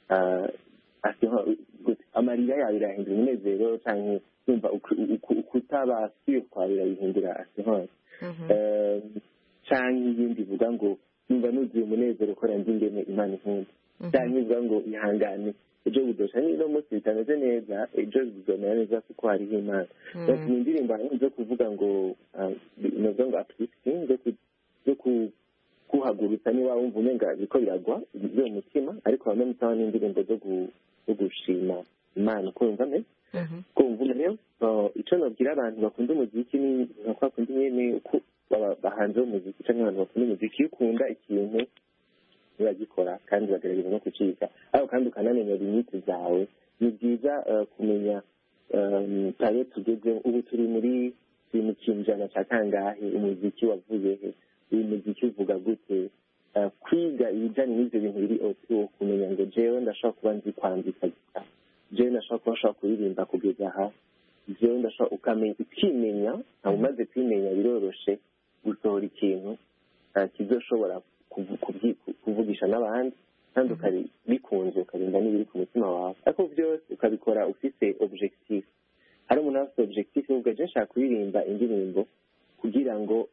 amarira yawe irahindura umunezero cyangwa kumva ukutaba siyo kwawe irayihindura asihora cyangwa ibindi bivuga ngo numva nuzuye umunezero ukora ndingene Imana inkunda cyangwa ivuga ngo ihangane ejo budosha niba munsi bitameze neza ejo bizomera neza kuko hariho Imana ni indirimbo zo kuvuga ngo nozo ngo uplifting zo kuhagurutsa niba wumva umenga biko biragwa byo mutima ariko hamwe n'itaho n'indirimbo zo gushima Imana kumva neza kumva rero icyo nabwira abantu bakunda umuziki ni nko bakunda nyine uko bahanze umuziki cyangwa abantu bakunda umuziki iyo ukunda ikintu uragikora kandi bagerageza no kucika ariko kandi ukanamenya limiti zawe ni byiza kumenya tayo tugeze ubu turi muri mu kinjana cya kangahe umuziki wavuye he uyu muziki uvuga gute kwiga ibijyanye n'ibyo bintu biri audio kumenya ngo jewe ndashobora kuba nzi kwandika gusa jewe ndashobora kuba nshobora kuririmba kugeza aha jewe ndashobora ukimenya ntabwo umaze kwimenya biroroshe gusohora ikintu kizoshobora kuvugisha n'abandi kandi ukabikunze ukarinda n'ibiri ku mutima wawe ariko byose ukabikora ufite objectif hari umuntu afite objectif uvuga je nshaka kuririmba indirimbo kugira ngo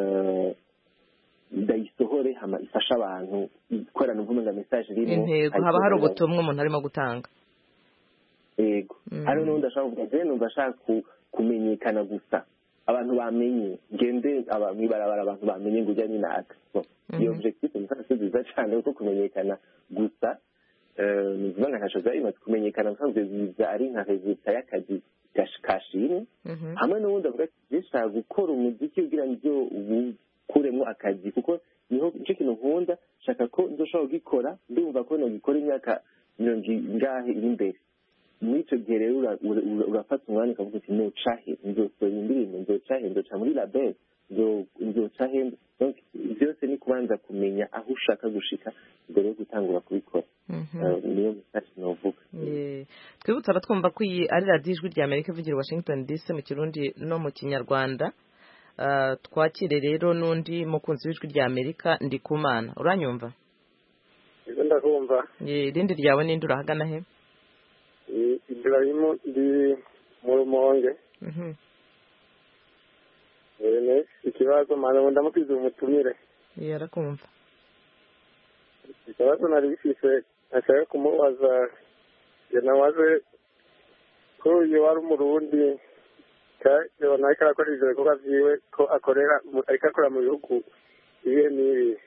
ndayisohore hama ifasha abantu ikorana uvuga message irimo intego haba hari ubutumwa umuntu arimo gutanga yego hari n'undi ashaka kuvuga je numva ashaka kumenyekana gusa abantu bamenye ngende mwibarabara abantu bamenye ngo ujya n'inaka iyo objectif ni kandi nziza cyane kuko kumenyekana gusa nivuga nka ntacyo imaze kumenyekana nsanzwe biza ari nka resulta y'akazi kashimwe hamwe n'ubundi avuga ati ndashaka gukora umuziki kugira ngo ukuremo akazi kuko niho nicyo kintu nkunda shaka ko nzoshobora kugikora ndumva ko nogikora imyaka 20 iri imbere muri icyo gihe rero urafata umwanya ukavuga uti nzocahe nzosohora indirimbo nzocahe nzoca muri label nzoca he. Byose ni kubanza kumenya aho ushaka gushika mbere yo gutangura kubikora. Niyo message novuga. Twibutsa abatwumva ko iyi ari radiyo ijwi rya Amerika ivugira Washington DC mu Kirundi no mu Kinyarwanda. Twakire rero n'undi mukunzi w'ijwi rya Amerika Ndikumana. Uranyumva? Izo ndakumva. Irindi ryawe ninde urahagana he? Ibrahim ndi mu Rumonge. Ikibazo mwana ndamukiza umutumire. Yarakumva. Ikibazo nari bifise ashaka kumubaza yanawaze ko uyu wari umurundi yabona ariko arakora ivyo bikorwa vyiwe ko akorera ariko akora mu bihugu ibihe n'ibi.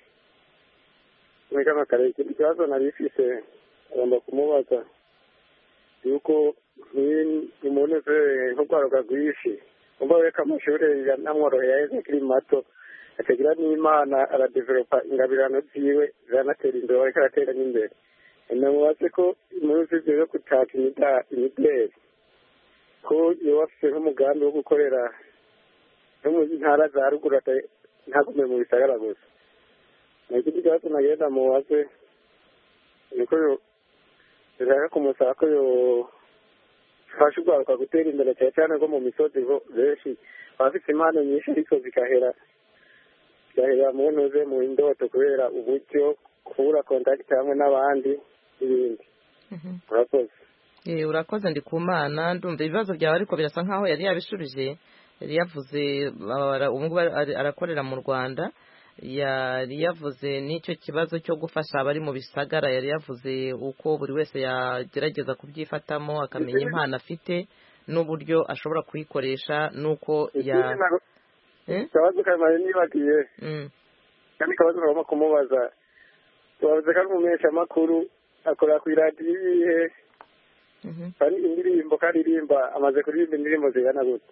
Ikibazo nari bifise agomba kumubaza yuko nimuneze nk'urwaruka rwinshi umva weka amashure yanamworoheye aheze akiri mato akagira n'Imana aradevelopa ingabirano ziwe ziranatera imbere ariko aratera n'imbere. Namubaze ko imuzi vyo kutaka imideli ko iyo afise nk'umugambi wo gukorera no mu ntara za ruguru ntagume mu bisagara gusa. N'ikindi kibazo nagenda mubaze niko reka kumusaba ko fasha urwaruka gutera imbere cyane rwo mu misozi benshi bafite impano nyinshi ariko zigahera mu ntuze mu indoto kubera uburyo kubura kontakiti hamwe n'abandi n'ibindi. Urakoze. Urakoze Ndikumana, ndumva ibibazo byawe ariko birasa nkaho yari yabishubije. Yari yavuze ubu ngubu arakorera mu Rwanda. Yari yavuze n'icyo kibazo cyo gufasha abari mu bisagara. Yari yavuze uko buri wese yagerageza kubyifatamo akamenya impano afite n'uburyo ashobora kuyikoresha nuko Kabazo kamari nibagiye. Kandi kabazo bagomba kumubaza. Tubavuze ko ari umumenyesha makuru akora ku radio ibihe. Kandi indirimbo karirimba amaze kuririmba indirimbo zigana gute.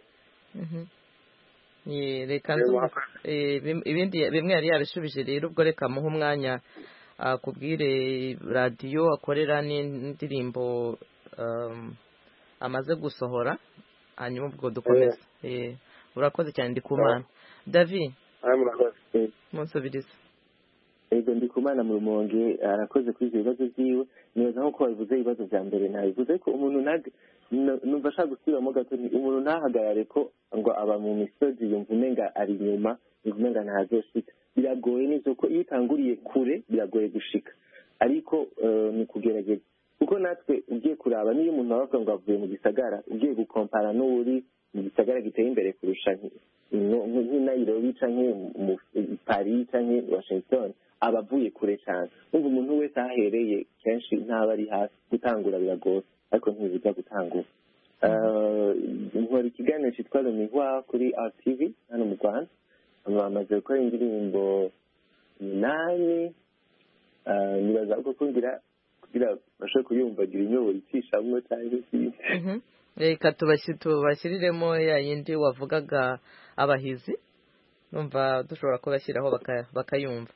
Reka ibindi bimwe yari yabishubije rero ubwo reka muhe umwanya akubwire radio akorera n'indirimbo amaze gusohora hanyuma ubwo dukomeza. Urakoze cyane Ndikumana. David Munsubiriza. Ego Ndikumana mu Rumonge arakoze kuri ibyo bibazo byiwe. Nibaza nko babivuze ibibazo bya mbere nabivuze ko umuntu numva ashaka gusubiramo gato umuntu ntahagarare ko ngo aba mu misozi yumva umenga ari inyuma yumva umenga ntazoshika. Biragoye nivyo ko iyo utanguriye kure biragoye gushika ariko ni kugerageza kuko natwe ugiye kuraba niyo umuntu abavuga ngo avuye mu gisagara ugiye gukompara n'uri mu gisagara giteye imbere kurusha nk'i Nairobi canke mu Paris canke Washington abavuye kure cyane. Umva umuntu wese ahereye kenshi ntaba ari hafi gutangura biragoye ariko ntibiza gutangura. Nkora ikiganiro cyitwa Le Miroir kuri RTV hano mu Rwanda. Bamaze gukora indirimbo 8 nibaza ko kugira bashobora kuyumvagira inyobora icishamwe cyangwa ikindi. Reka tubashyiriremo ya yindi wavugaga abahizi numva dushobora kubashyiraho bakayumva.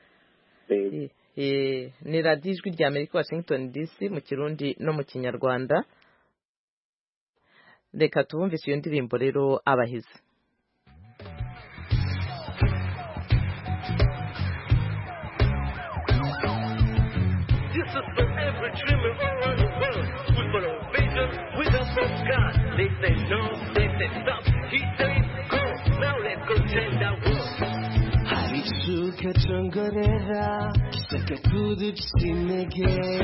Ni radiyo ijwi rya Amerika Washington DC mu Kirundi no mu Kinyarwanda. Reka tubumvise iyo ndirimbo rero abahizi. This is for every dreamer around the world with a vision, with a from God. They say no, they say stop. He said go. Now let's go change that world. 하루추가 정거래라 기사가 부딪히네게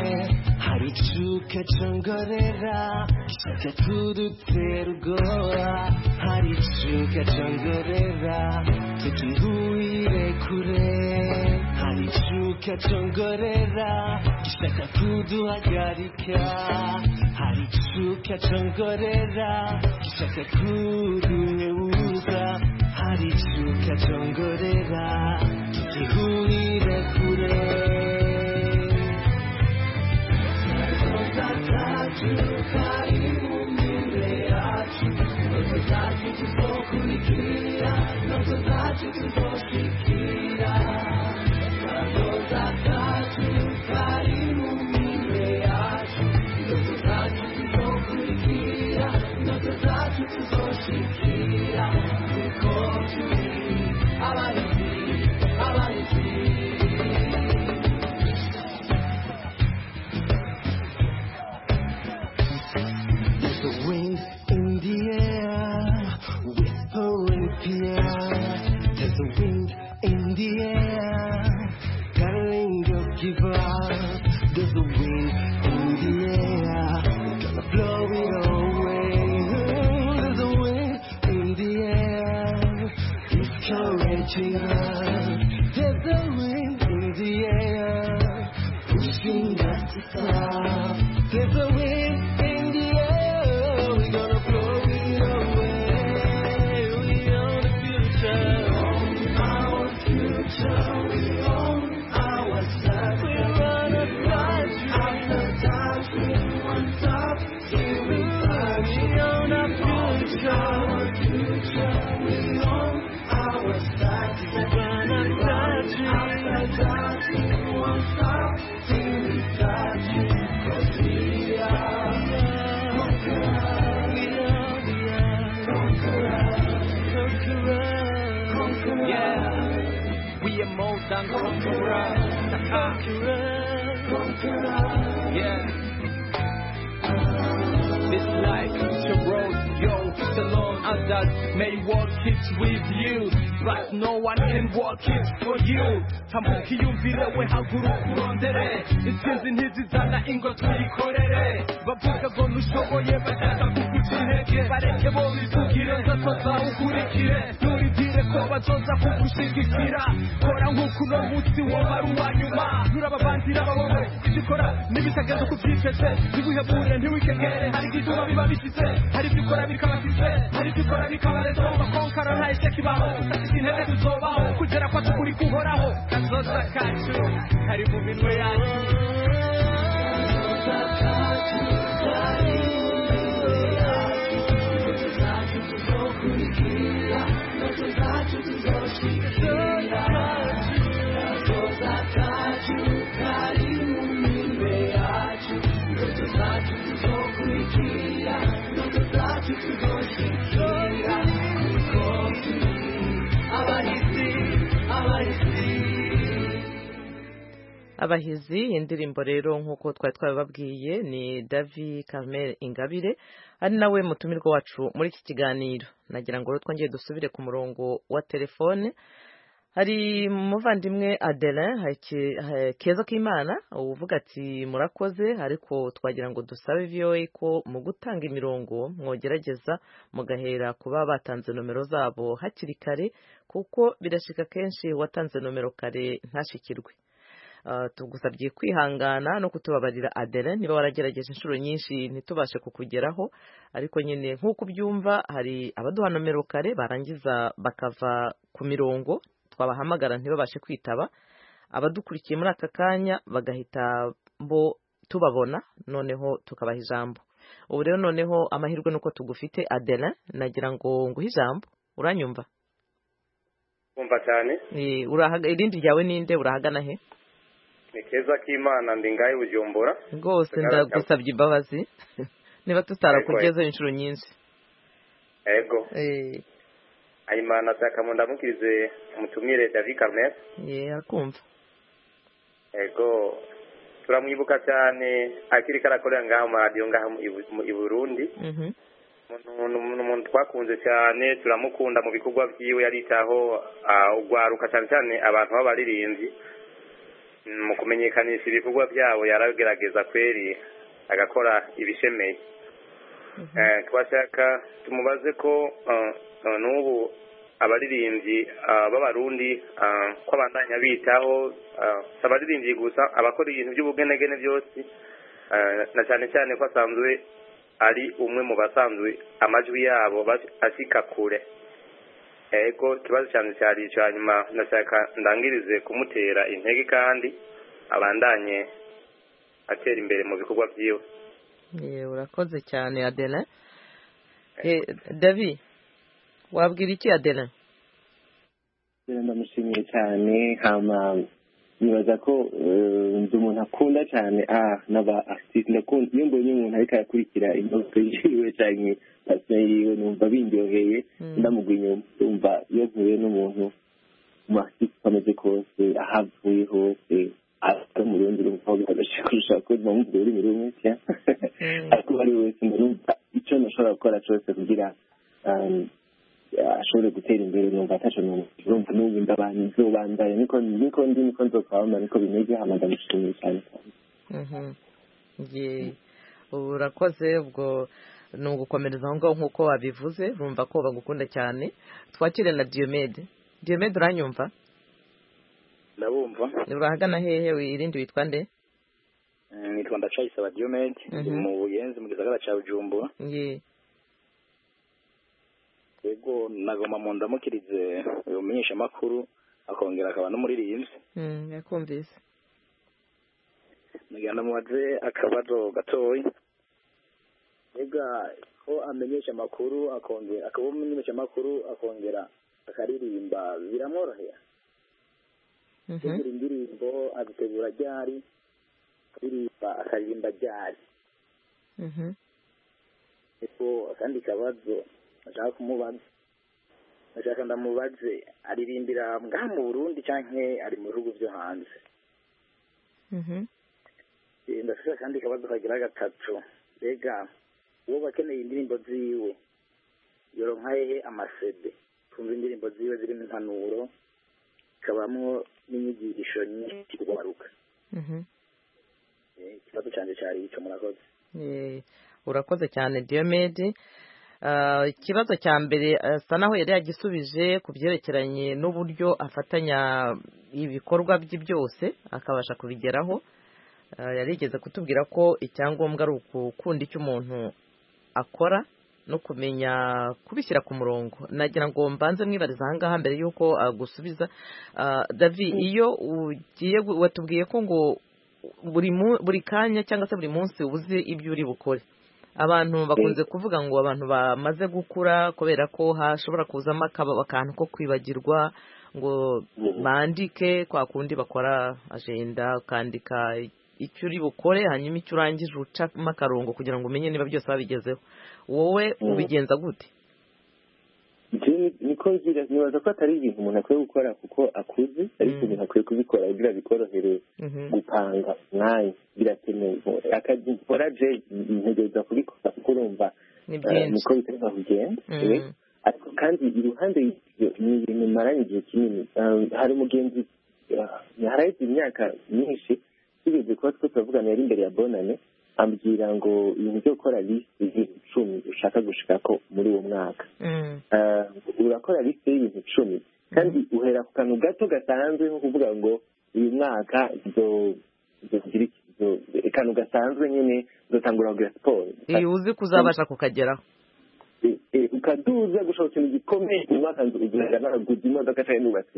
하루추가 정거래라 기사가 부딪히르고와 하루추가 정거래라 특히 후일에 그래 하루추가 정거래라 기사가 구두아가리카 하루추가 정거래라 기사가 구두에 우가 하루추가 정거래라 기후이래 그래 너사타주가 이무미래야주 너사타주 소쿠리키라 너사타주 소시키라 너사타주가 이무미래야주 너사타주 소쿠리키라 너사타주 소시키라 give up. There's a wind in the air, gonna blow it away. There's a wind in the air, discouraging us. There's a wind in the air, pushing us to stop. There's a wind in the air, we're gonna blow it away. We own the future. We own our future. We own our success. We run a country. After that, we won't stop till we touch. We own our future. We own our success. We run a country. After that, we won't stop till we touch. 'Cause we are conquerors. We are conquerors. Yeah, we are more than conquerors. Yeah. This life is your road, yo. The Lord others may walk it with you, but no one can walk it for you. Tambuka iyumvire we haguruka urondere, intsinzi ntizizana ingo tuyikorere. Bavuga ngo ntushoboye bashaka kuguca intege, bareke bo bivugire nzasoza ukurikire. Nturindire ko bazoza kugushigikira, kora nk'uko uno munsi woba ari uwa nyuma. Nturababandira bawowe ibyo ukora n'ibitagenda uko ubyiteze. Ntiwihebure ntiwikegere, hari igituma biba bishyize. Hari ibyo ukora bikabasize, hari ibyo ukora bikabareza. Bakonkara nta ishyaka ibaho, usafite intege tuzobaho, kugera kwa tukuri kuhoraho. Kazoza kacu kari mu minwe yacu. Kazoza kacu kari mu minwe yacu. Indoto zacu tuzokurikira, indoto zacu tuzoshikira. Kazoza kacu kari mu minwe yacu. Indoto zacu tuzokurikira, indoto zacu tuzoshikira. Abahizi indirimbo rero nk'uko twari twabibabwiye ni David Carmel Ingabire ari nawe mutumirwa wacu muri iki kiganiro. Nagira ngo twongeye dusubire ku murongo wa telefone. Hari umuvandimwe Adelin Keza K'Imana uvuga ati murakoze, ariko twagira ngo dusabe VOA ko mu gutanga imirongo mwogerageza mugahera kuba batanze nomero zabo hakiri kare, kuko birashika kenshi watanze nomero kare ntashikirwe. Tugusabye kwihangana no kutubabarira Adelin, niba waragerageje inshuro nyinshi ntitubashe kukugeraho, ariko nyine nk'uko byumva hari abaduha nomero kare barangiza bakava ku mirongo, twabahamagara ntibabashe kwitaba, abadukurikiye muri aka kanya bagahita bo tubabona noneho tukabaha ijambo. Ubu rero noneho amahirwe nuko tugufite Adelin, nagira ngo nguhe ijambo. Uranyumva? Umva cyane. Irindi ryawe ninde, urahagana he? Ni Keza K'Imana ndi ngahe Bujumbura. Rwose ndagusabye imbabazi niba tutarakugezeho inshuro nyinshi. Ego. Ayimana ataka mu ndamukirize umutumire David Carmel. Akumva. Ego. Turamwibuka cyane akiri karakorera ngaho mu radio ngaho i Burundi. Umuntu twakunze cyane, turamukunda mu bikorwa byiwe, yaritaho ugwaruka cyane abantu b'abaririmbyi. Mu kumenyekanisha ibikorwa byabo yaragerageza kweri agakora ibishemeye. Twashaka tumubaze ko n'ubu abaririmbyi b'abarundi ko abandanya bitaho abaririmbyi gusa abakora ibintu by'ubugenegene byose, na cyane cyane ko asanzwe ari umwe mu basanzwe amajwi yabo ashika kure. Ego kibazo cyane cyari cyanyuma, nashaka ndangirize kumutera intege kandi abandanye atera imbere mu bikorwa byiwe. Urakoze cyane Adelin. David, wabwira iki Adelin? Ndamushimiye cyane, hama nibaza ko ndi umuntu akunda cyane n'aba artiste. Ndakunda iyo mbonye umuntu ariko arakurikira indoto yiwe cyane passion yiwe, numva bindyoheye, ndamugwa inyuma. Umva iyo mpuye n'umuntu mu artiste ameze kose, ahavuye hose, asa mu rundi rumva agashaka ko bamubwira ururimi rumwe cyane, ariko bari wese ndumva icyo nashobora gukora cyose kugira ashobore gutera imbere numva atasha numva n'ubu nzobandanya niko nzokwama niko bimeze hama ndamushimiye cyane urakoze ubwo ni ugukomereza aho ngaho nk'uko wabivuze urumva ko bagukunda cyane twakire na Diomede uranyumva ndabumva urahagana hehe irindi witwa nde nitwa Ndacayisaba Diomede mu Buyenzi mu gisagara cya Bujumbura yego nagomba mu ndamukirize uyu mumenyeshamakuru akongera akaba n'umuririmbyi yakumvise nagenda mubaze akabazo gatoya ega ko amenyesha amakuru akongera akaba umumenyesha amakuru akongera akaririmba biramworohera tegura indirimbo azitegura ryari akaririmba ryari eko akandi kabazo nashaka ndamubaze aririmbira ngaha mu Burundi canke ari mu bihugu byo hanze ndashaka kandi kabazo kagira gatatu mbega uwo bakeneye indirimbo ziwe yoronka hehe amasede kumva indirimbo ziwe zirimo impanuro kabamwo n'inyigisho nyinshi kugaruka ikibazo cyanjye cyari icyo murakoze urakoze cyane Diomede ikibazo cya mbere asa naho yari yagisubije ku byerekeranye n'uburyo afatanya ibikorwa bye byose akabasha kubigeraho yarigeze kutubwira ko icyangombwa ari ukukunda icyo umuntu akora no kumenya kubishyira ku murongo nagira ngo mbanze mwibariza ahangaha mbere y'uko agusubiza David iyo ugiye watubwiye ko ngo buri kanya cyangwa se buri munsi uzi ibyo uri bukore abantu bakunze kuvuga ngo abantu bamaze gukura kubera ko hashobora kuzamo akantu ko kwibagirwa ngo bandike kwa kundi bakora agenda ukandika icyo uri bukore hanyuma icyo urangije ucamo akarongo kugira ngo umenye niba byose babigezeho wowe ubigenza gute niko nibaza ko atari ibintu umuntu akwiye gukora kuko akuze ariko umuntu akwiye kubikora kugira bikorohere gupanga umwanya birakenewe akagikora je ntegereza kubikora kuko urumva niko biteza kugenda ariko kandi iruhande ni ibintu maranye igihe kinini hari umugenzi haraheze imyaka myinshi tugeze kuba twe turavugana yari imbere ya bonane ambwira ngo ibintu byo gukora lisite y'ibintu 10 ushaka gushikako muri uwo mwaka urakora lisite y'ibintu 10 kandi uhera ku kantu gato gasanzwe nko kuvuga ngo uyu mwaka akantu gasanzwe nyine uzatangura kugira siporo iyo uzi kuzabasha kukageraho ukaduza gushaka ikintu gikomeye mu mwaka uzagera naraguze imodoka cyangwa nubatse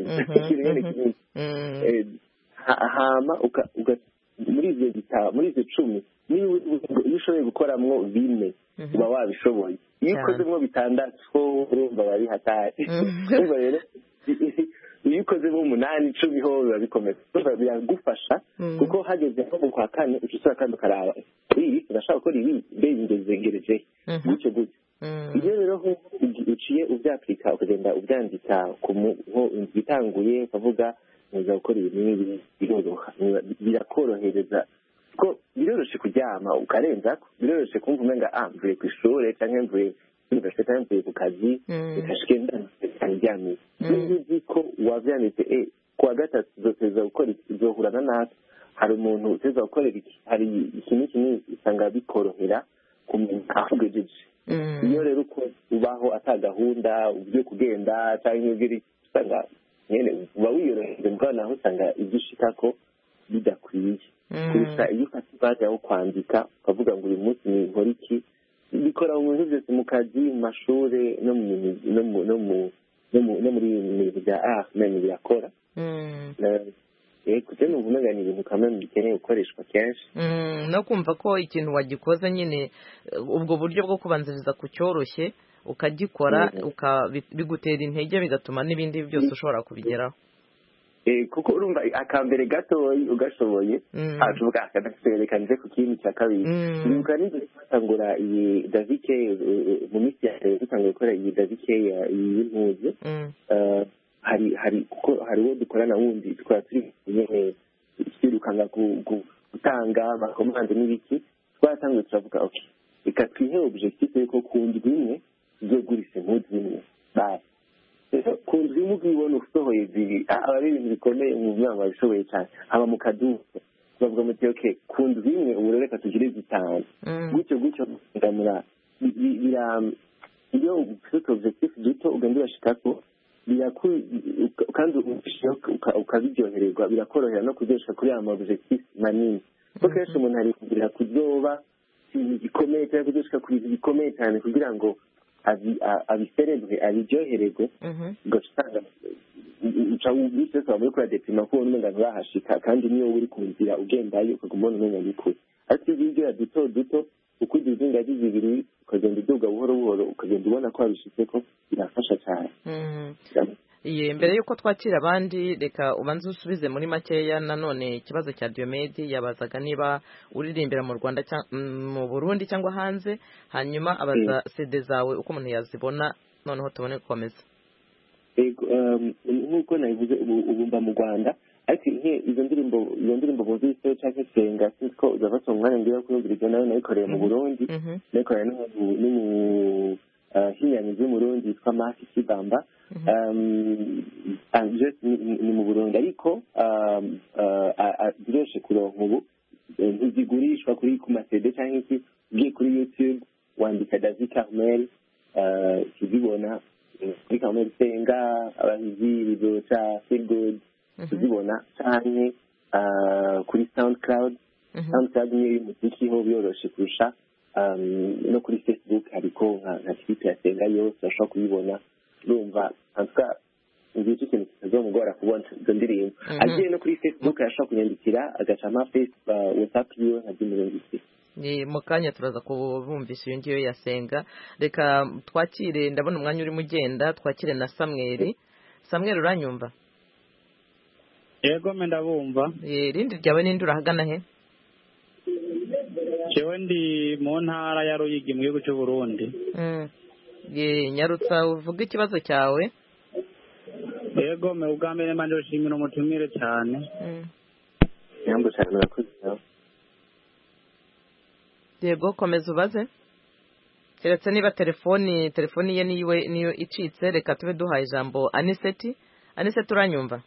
hama muri ibyo 10 niba ushoboye gukoramwo 4 uba wabishoboye iyo ukozemo 6 urumva bari hatari urumva rero iyo ukozemo 8 10 ho biba bikomeye biragufasha kuko hageze nko mu kwa kane ucisura kandi ukaraba iyi urashaka gukora ibi ngereje gutyo iyo rero uciye ubyaplika ukagenda ubyandika bitanguye ukavuga neza gukora ibintu biroroha birakorohereza ko biroroshye kuryama ukarenza biroroshye kumva umenga mvuye ku ishuri cyangwa mvuye university mvuye ku kazi ikashikenda ndyamiye uzi ko wavyanditse kuwa gatatu uzoteza gukora uzohurana natwe hari umuntu uteza gukorera iki hari ikintu kimwe usanga bikorohera kumenya aho ugejeje iyo rero uko ubaho atagahunda ugiye kugenda cyangwa ibyo usanga nyene uba wiyoroheje mbwa naho usanga ibyo ushikako bidakwiye gusa iyo ufata umwanya wo kwandika ukavuga ngo uyu munsi ni nkora iki bikora mu bintu byose mu kazi mu mashuri no muri ibintu bya meme birakora kuko numva umenga ni ibintu kamwe bikeneye gukoreshwa kenshi no kumva ko ikintu wagikoze nyine ubwo buryo bwo kubanziriza ku cyoroshye ukagikora bigutera intege bigatuma n'ibindi byose ushobora kubigeraho kuko urumva akambere gatoyi ugashoboye ashoboka akadaserekanize ku kintu cya kabiri nibuka n'inzu twatangura iyi davike mu minsi ya mbere dutangiye gukora iyi davike y'impuzu hari uwo dukorana wundi tukaba turi nyine twirukanga gutanga amakomande n'ibiki twatangiye turavuga reka twihe objectif yuko ku ndwi imwe tuzogurisha impuzu imwe basi ku ndwi imwe ubona usohoye zibiri aba ari ibintu bikomeye mu mwaka wabishoboye cyane haba mu kaduka bavuga muti okay ku ndwi imwe ubu rero reka tugire 5 gutyo ngamura iyo ufite objectif duto ugenda urashikako kandi ukabiryohererwa birakorohera no kugeshwa kuri ama objectif manini kuko kenshi umuntu arikugira kuzoba gikomeye cyangwa kugeshwa kuri gikomeye cyane kugira ngo abiserebwe abiryohererwe ugasanga uca wubise kwa muri kuri depima ko umuntu ngana bahashika kandi niyo uri ku nzira ugendayo ukaguma umenya bikuri ariko ibyo duto uko izinga zibiri ukagenda uduga buhoro ukagenda ubona ko wabishitse ko birafasha cyane mbere y'uko twakira abandi reka ubanze usubize muri makeya nanone ikibazo cya Diomede yabazaga niba uririmbira mu Rwanda mu Burundi cyangwa hanze hanyuma abaza CD zawe uko umuntu yazibona noneho tubone gukomeza nk'uko nabivuze ubu mba mu Rwanda ariko izo ndirimbo bumvise cyangwa senga siko uzafata umwanya ngira kuyumviriza nayo nayikoreye mu Burundi nayikoreye n'umu hinyanyuzi w'umurundi yitwa Maki Kibamba ni mu Burundi ariko ziroshe kuronka ubu ntizigurishwa kuri ku masede cyangwa iki ugiye kuri YouTube wandika David Carmel tuzibona kuri Carmel Senga abahizi bizoca Feel Good tuzibona cyane kuri SoundCloud niyo y'umuziki ho byoroshe kurusha no kuri Facebook ariko nka Twitter ya Senga yose ashobora kuyibona urumva antuka ngiye ikintu kitazomugora kubona izo ndirimbo agiye no kuri Facebook ashobora kunyandikira agacama Facebook WhatsApp yo nkabyimurungikira mu kanya turaza kubumvisha iyo ngiyo ya Senga reka twakire ndabona umwanya urimo ugenda twakire na Samuel uranyumva yego ndabumva rindi ryawe ninde urahagana he jewe ndi mu ntara ya Ruyigi mu gihugu cy'u Burundi nyarutsa uvuga ikibazo cyawe yego ubwa mbere manje ushimira umutumire cyane yambo cyane urakoze yego komeza ubaze keretse niba telefoni ye niyo icitse reka tube duhaye ijambo Aniseti uranyumva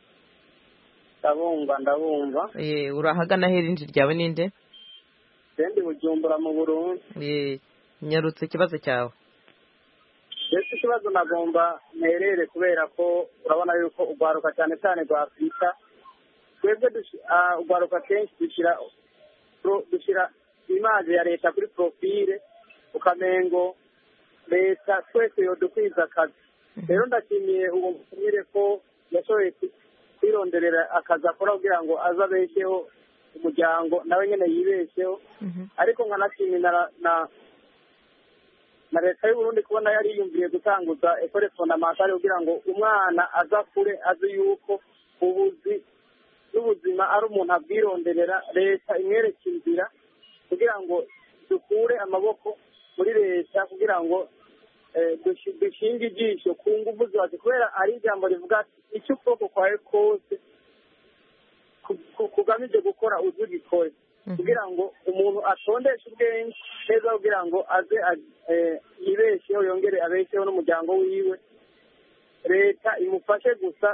ndabumva urahagana he rindi ryawe ninde sendi Bujumbura mu Burundi nyarutse ikibazo cyawe ese ikibazo nagomba merere kubera ko urabona yuko ugwaruka cyane cyane rwa Afrika twebwe ugwaruka kenshi dushyira image ya leta kuri profile ukamengo leta twese yodukwiza akazi rero ndashimiye uwo mutumire ko yashoboye kwironderera akazi akora kugira ngo aze abesheho umuryango nawe nyine yibesheho ariko nkanashimira na leta y'u Burundi kubona yari yiyumviye gutanguza ekole fondamentale kugira ngo umwana aza kure azi yuko n'ubuzima ari umuntu abwironderera leta imwereka inzira kugira ngo dukure amaboko muri leta kugira ngo dushinge ijisho ku nguvu zacu kubera ari ijambo rivuga icyo ukuboko kwawe kose kugamije gukora uzugikore kugira ngo umuntu atondeshe ubwenge neza kugira ngo aze yibesheho yongere abesheho n'umuryango wiwe leta imufashe gusa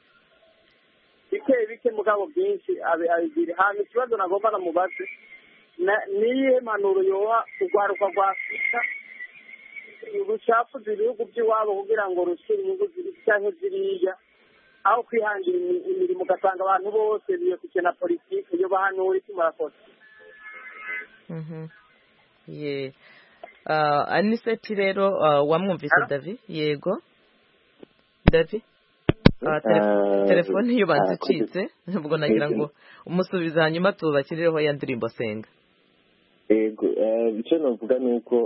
bike mugabo byinshi abigire hanyuma ikibazo nagomba namubaze niyihe manuro yoha urwaruka rwa Afurika rucafuza ibihugu by'iwabo kugira ngo rushyire inyungu cyangwa ziriya aho kwihangira imirimo ugasanga abantu bose biyekukiye na politiki iyo bahanura iki murakoze Aniseti rero wamwumvise David yego David telefone iyo banze icitse ubwo nagira ngo umusubiza hanyuma tubakirireho ya ndirimbo Senga yego icyo navuga ni uko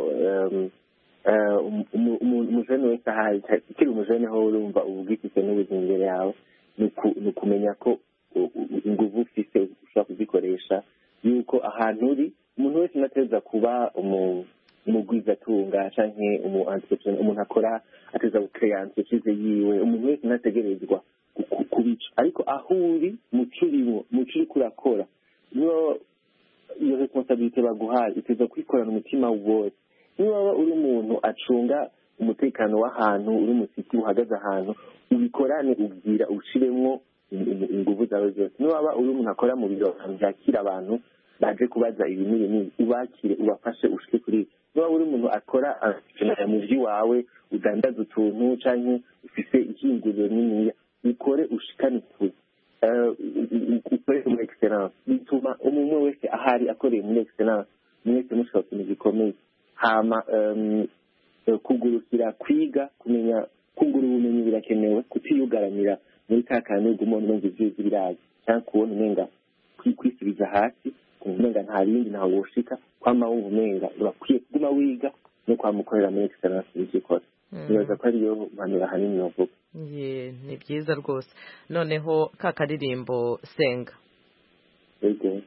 umujene wese ahari ukiri umujene ho urumva ubwikise n'ubuzima imbere yawe ni ukumenya ko inguvu ufite ushobora kuzikoresha yuko ahantu uri umuntu wese unateza kuba umugwizatunga canke umuntu akora ateza gukeya entreprise yiwe umuntu wese unategerezwa kubica ariko aho uri muco uriko urakora niyo responsabilite baguhaye uteza kwikorana umutima wose niba uri umuntu acunga umutekano w'ahantu uri umuziki uhagaze ahantu ubikorane ubwira ushiremwo ingufu zawe zose niba uri umuntu akora mu biro byakira abantu baje kubaza ibintu binini ubakire ubafashe ushike kuri niba uri umuntu akora mu wawe udandaza utuntu canke ufise ihinguriro niniya ukore ushikane kure ukore muri excellence bituma umwe wese ahari akoreye muri excellence mwese mushobora kugira gikomeye hama kugurukira kwiga kumenya kungura ubumenyi birakenewe kutiyugaranira muri kakane gumo n'ibindi byose birazi cyangwa kubona umenga kwisubiza hasi kumenga nta bindi ntaho woshika kwama wumva umenga urakwiye kuguma wiga no kwamukorera muri excellence y'ikora nibaza ko ariyo mpanuro hanini novuga ni byiza rwose noneho ka karirimbo senga yego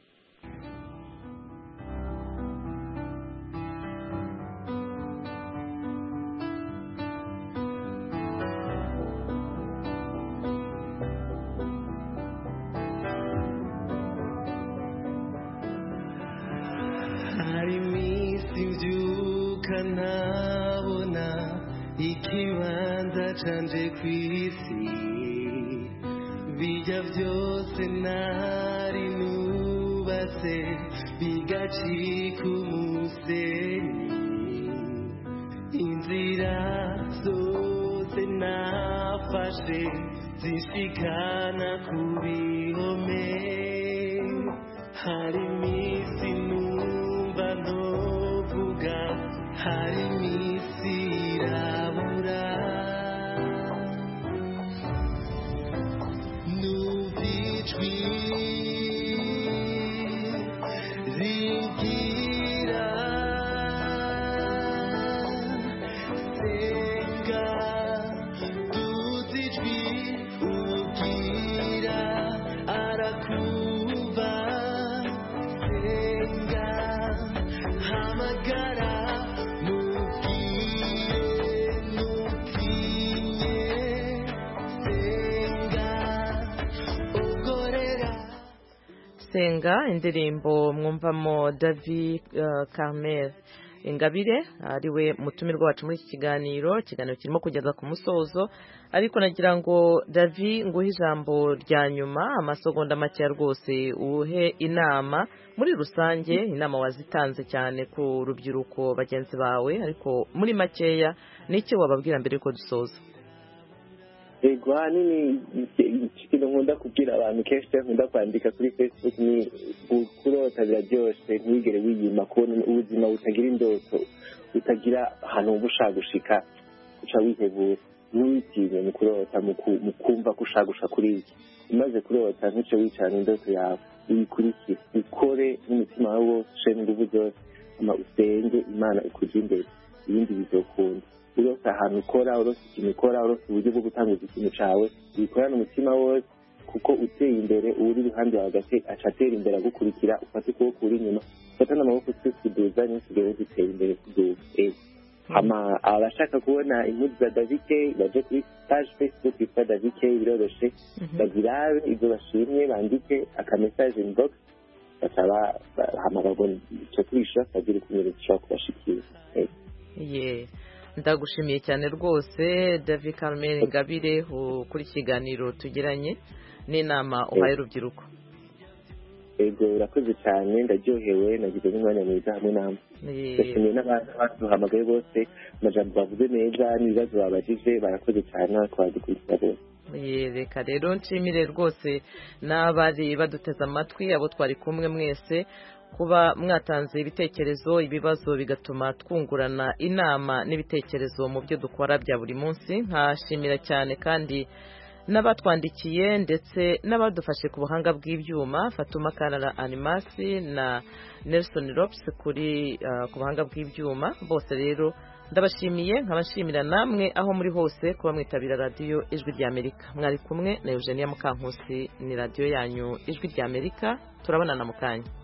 nabona ikibanza canje kw'isi bijya byose nari nubatse bigacika umusenyi inzira zose nafashe zishikana ku bihome hari iminsi numva ntovuga hari iminsi irabura numva ijwi rimbwira senga duze ijwi ubwira arakumva senga hamagara senga indirimbo mwumvamo David Carmel Ingabire ariwe mutumirwa wacu muri iki kiganiro kirimo kugeza ku musozo ariko nagira ngo David nguhe ijambo rya nyuma amasegonda make rwose uhe inama muri rusange inama wazitanze cyane ku rubyiruko bagenzi bawe ariko muri makeya n'icyo wababwira mbere yuko dusoza ego hanini ikintu nkunda kubwira abantu kenshi nkunda kwandika kuri Facebook ni kurota biraryoshe ntiwigere wiyima kubona ubuzima butagira indoto butagira ahantu uba ushaka gushika uca wihebura ntiwitinye mu kurota mu kumva ko ushaka gushika kuri iki umaze kurota ntuce wicarana indoto yawe uyikurikire ukore n'umutima wawe wose ushe n'ingufu zose hama usenge imana ikujya imbere ibindi bizokunda urose ahantu ukora urose ikintu ukora urose uburyo bwo gutanguza ikintu cyawe wikorana umutima wose kuko uteye imbere uri iruhande yawe aca atera imbere agukurikira ufate ukuboko uri inyuma ufata n'amaboko twe kuduza n'isigaye dutera imbere kuduza abashaka kubona impuzu za David K baje kuri page Facebook yitwa David K biroroshe bazirabe ibyo bashimye bandike akamesaje inbox basaba hamagara icyo kwishyura kagira ikumire gishobora kubashikira ndagushimiye cyane rwose David Carmel Ingabire kuri kiganiro tugiranye n'inama uhaye urubyiruko ego urakoze cyane ndaryohewe nagize n'umwanya mwiza hamwe namwe ndashimiye n'abantu baduhamagaye bose amajambo bavuze neza n'ibibazo babajije barakoze cyane twadukurikira bose reka rero nshimire rwose n'abari baduteze amatwi abo twari kumwe mwese kuba mwatanze ibitekerezo ibibazo bigatuma twungurana inama n'ibitekerezo mu byo dukora bya buri munsi nkashimira cyane kandi n'abatwandikiye ndetse n'abadufashe ku buhanga bw'ibyuma Fatuma Karara Animasi na Nelson Lopes kuri ku buhanga bw'ibyuma bose rero ndabashimiye nkabashimira namwe aho muri hose kuba mwitabira radiyo ijwi ry'Amerika mwari kumwe na Eugenia Mukankusi ni radiyo yanyu ijwi ry'Amerika turabonana mu kanya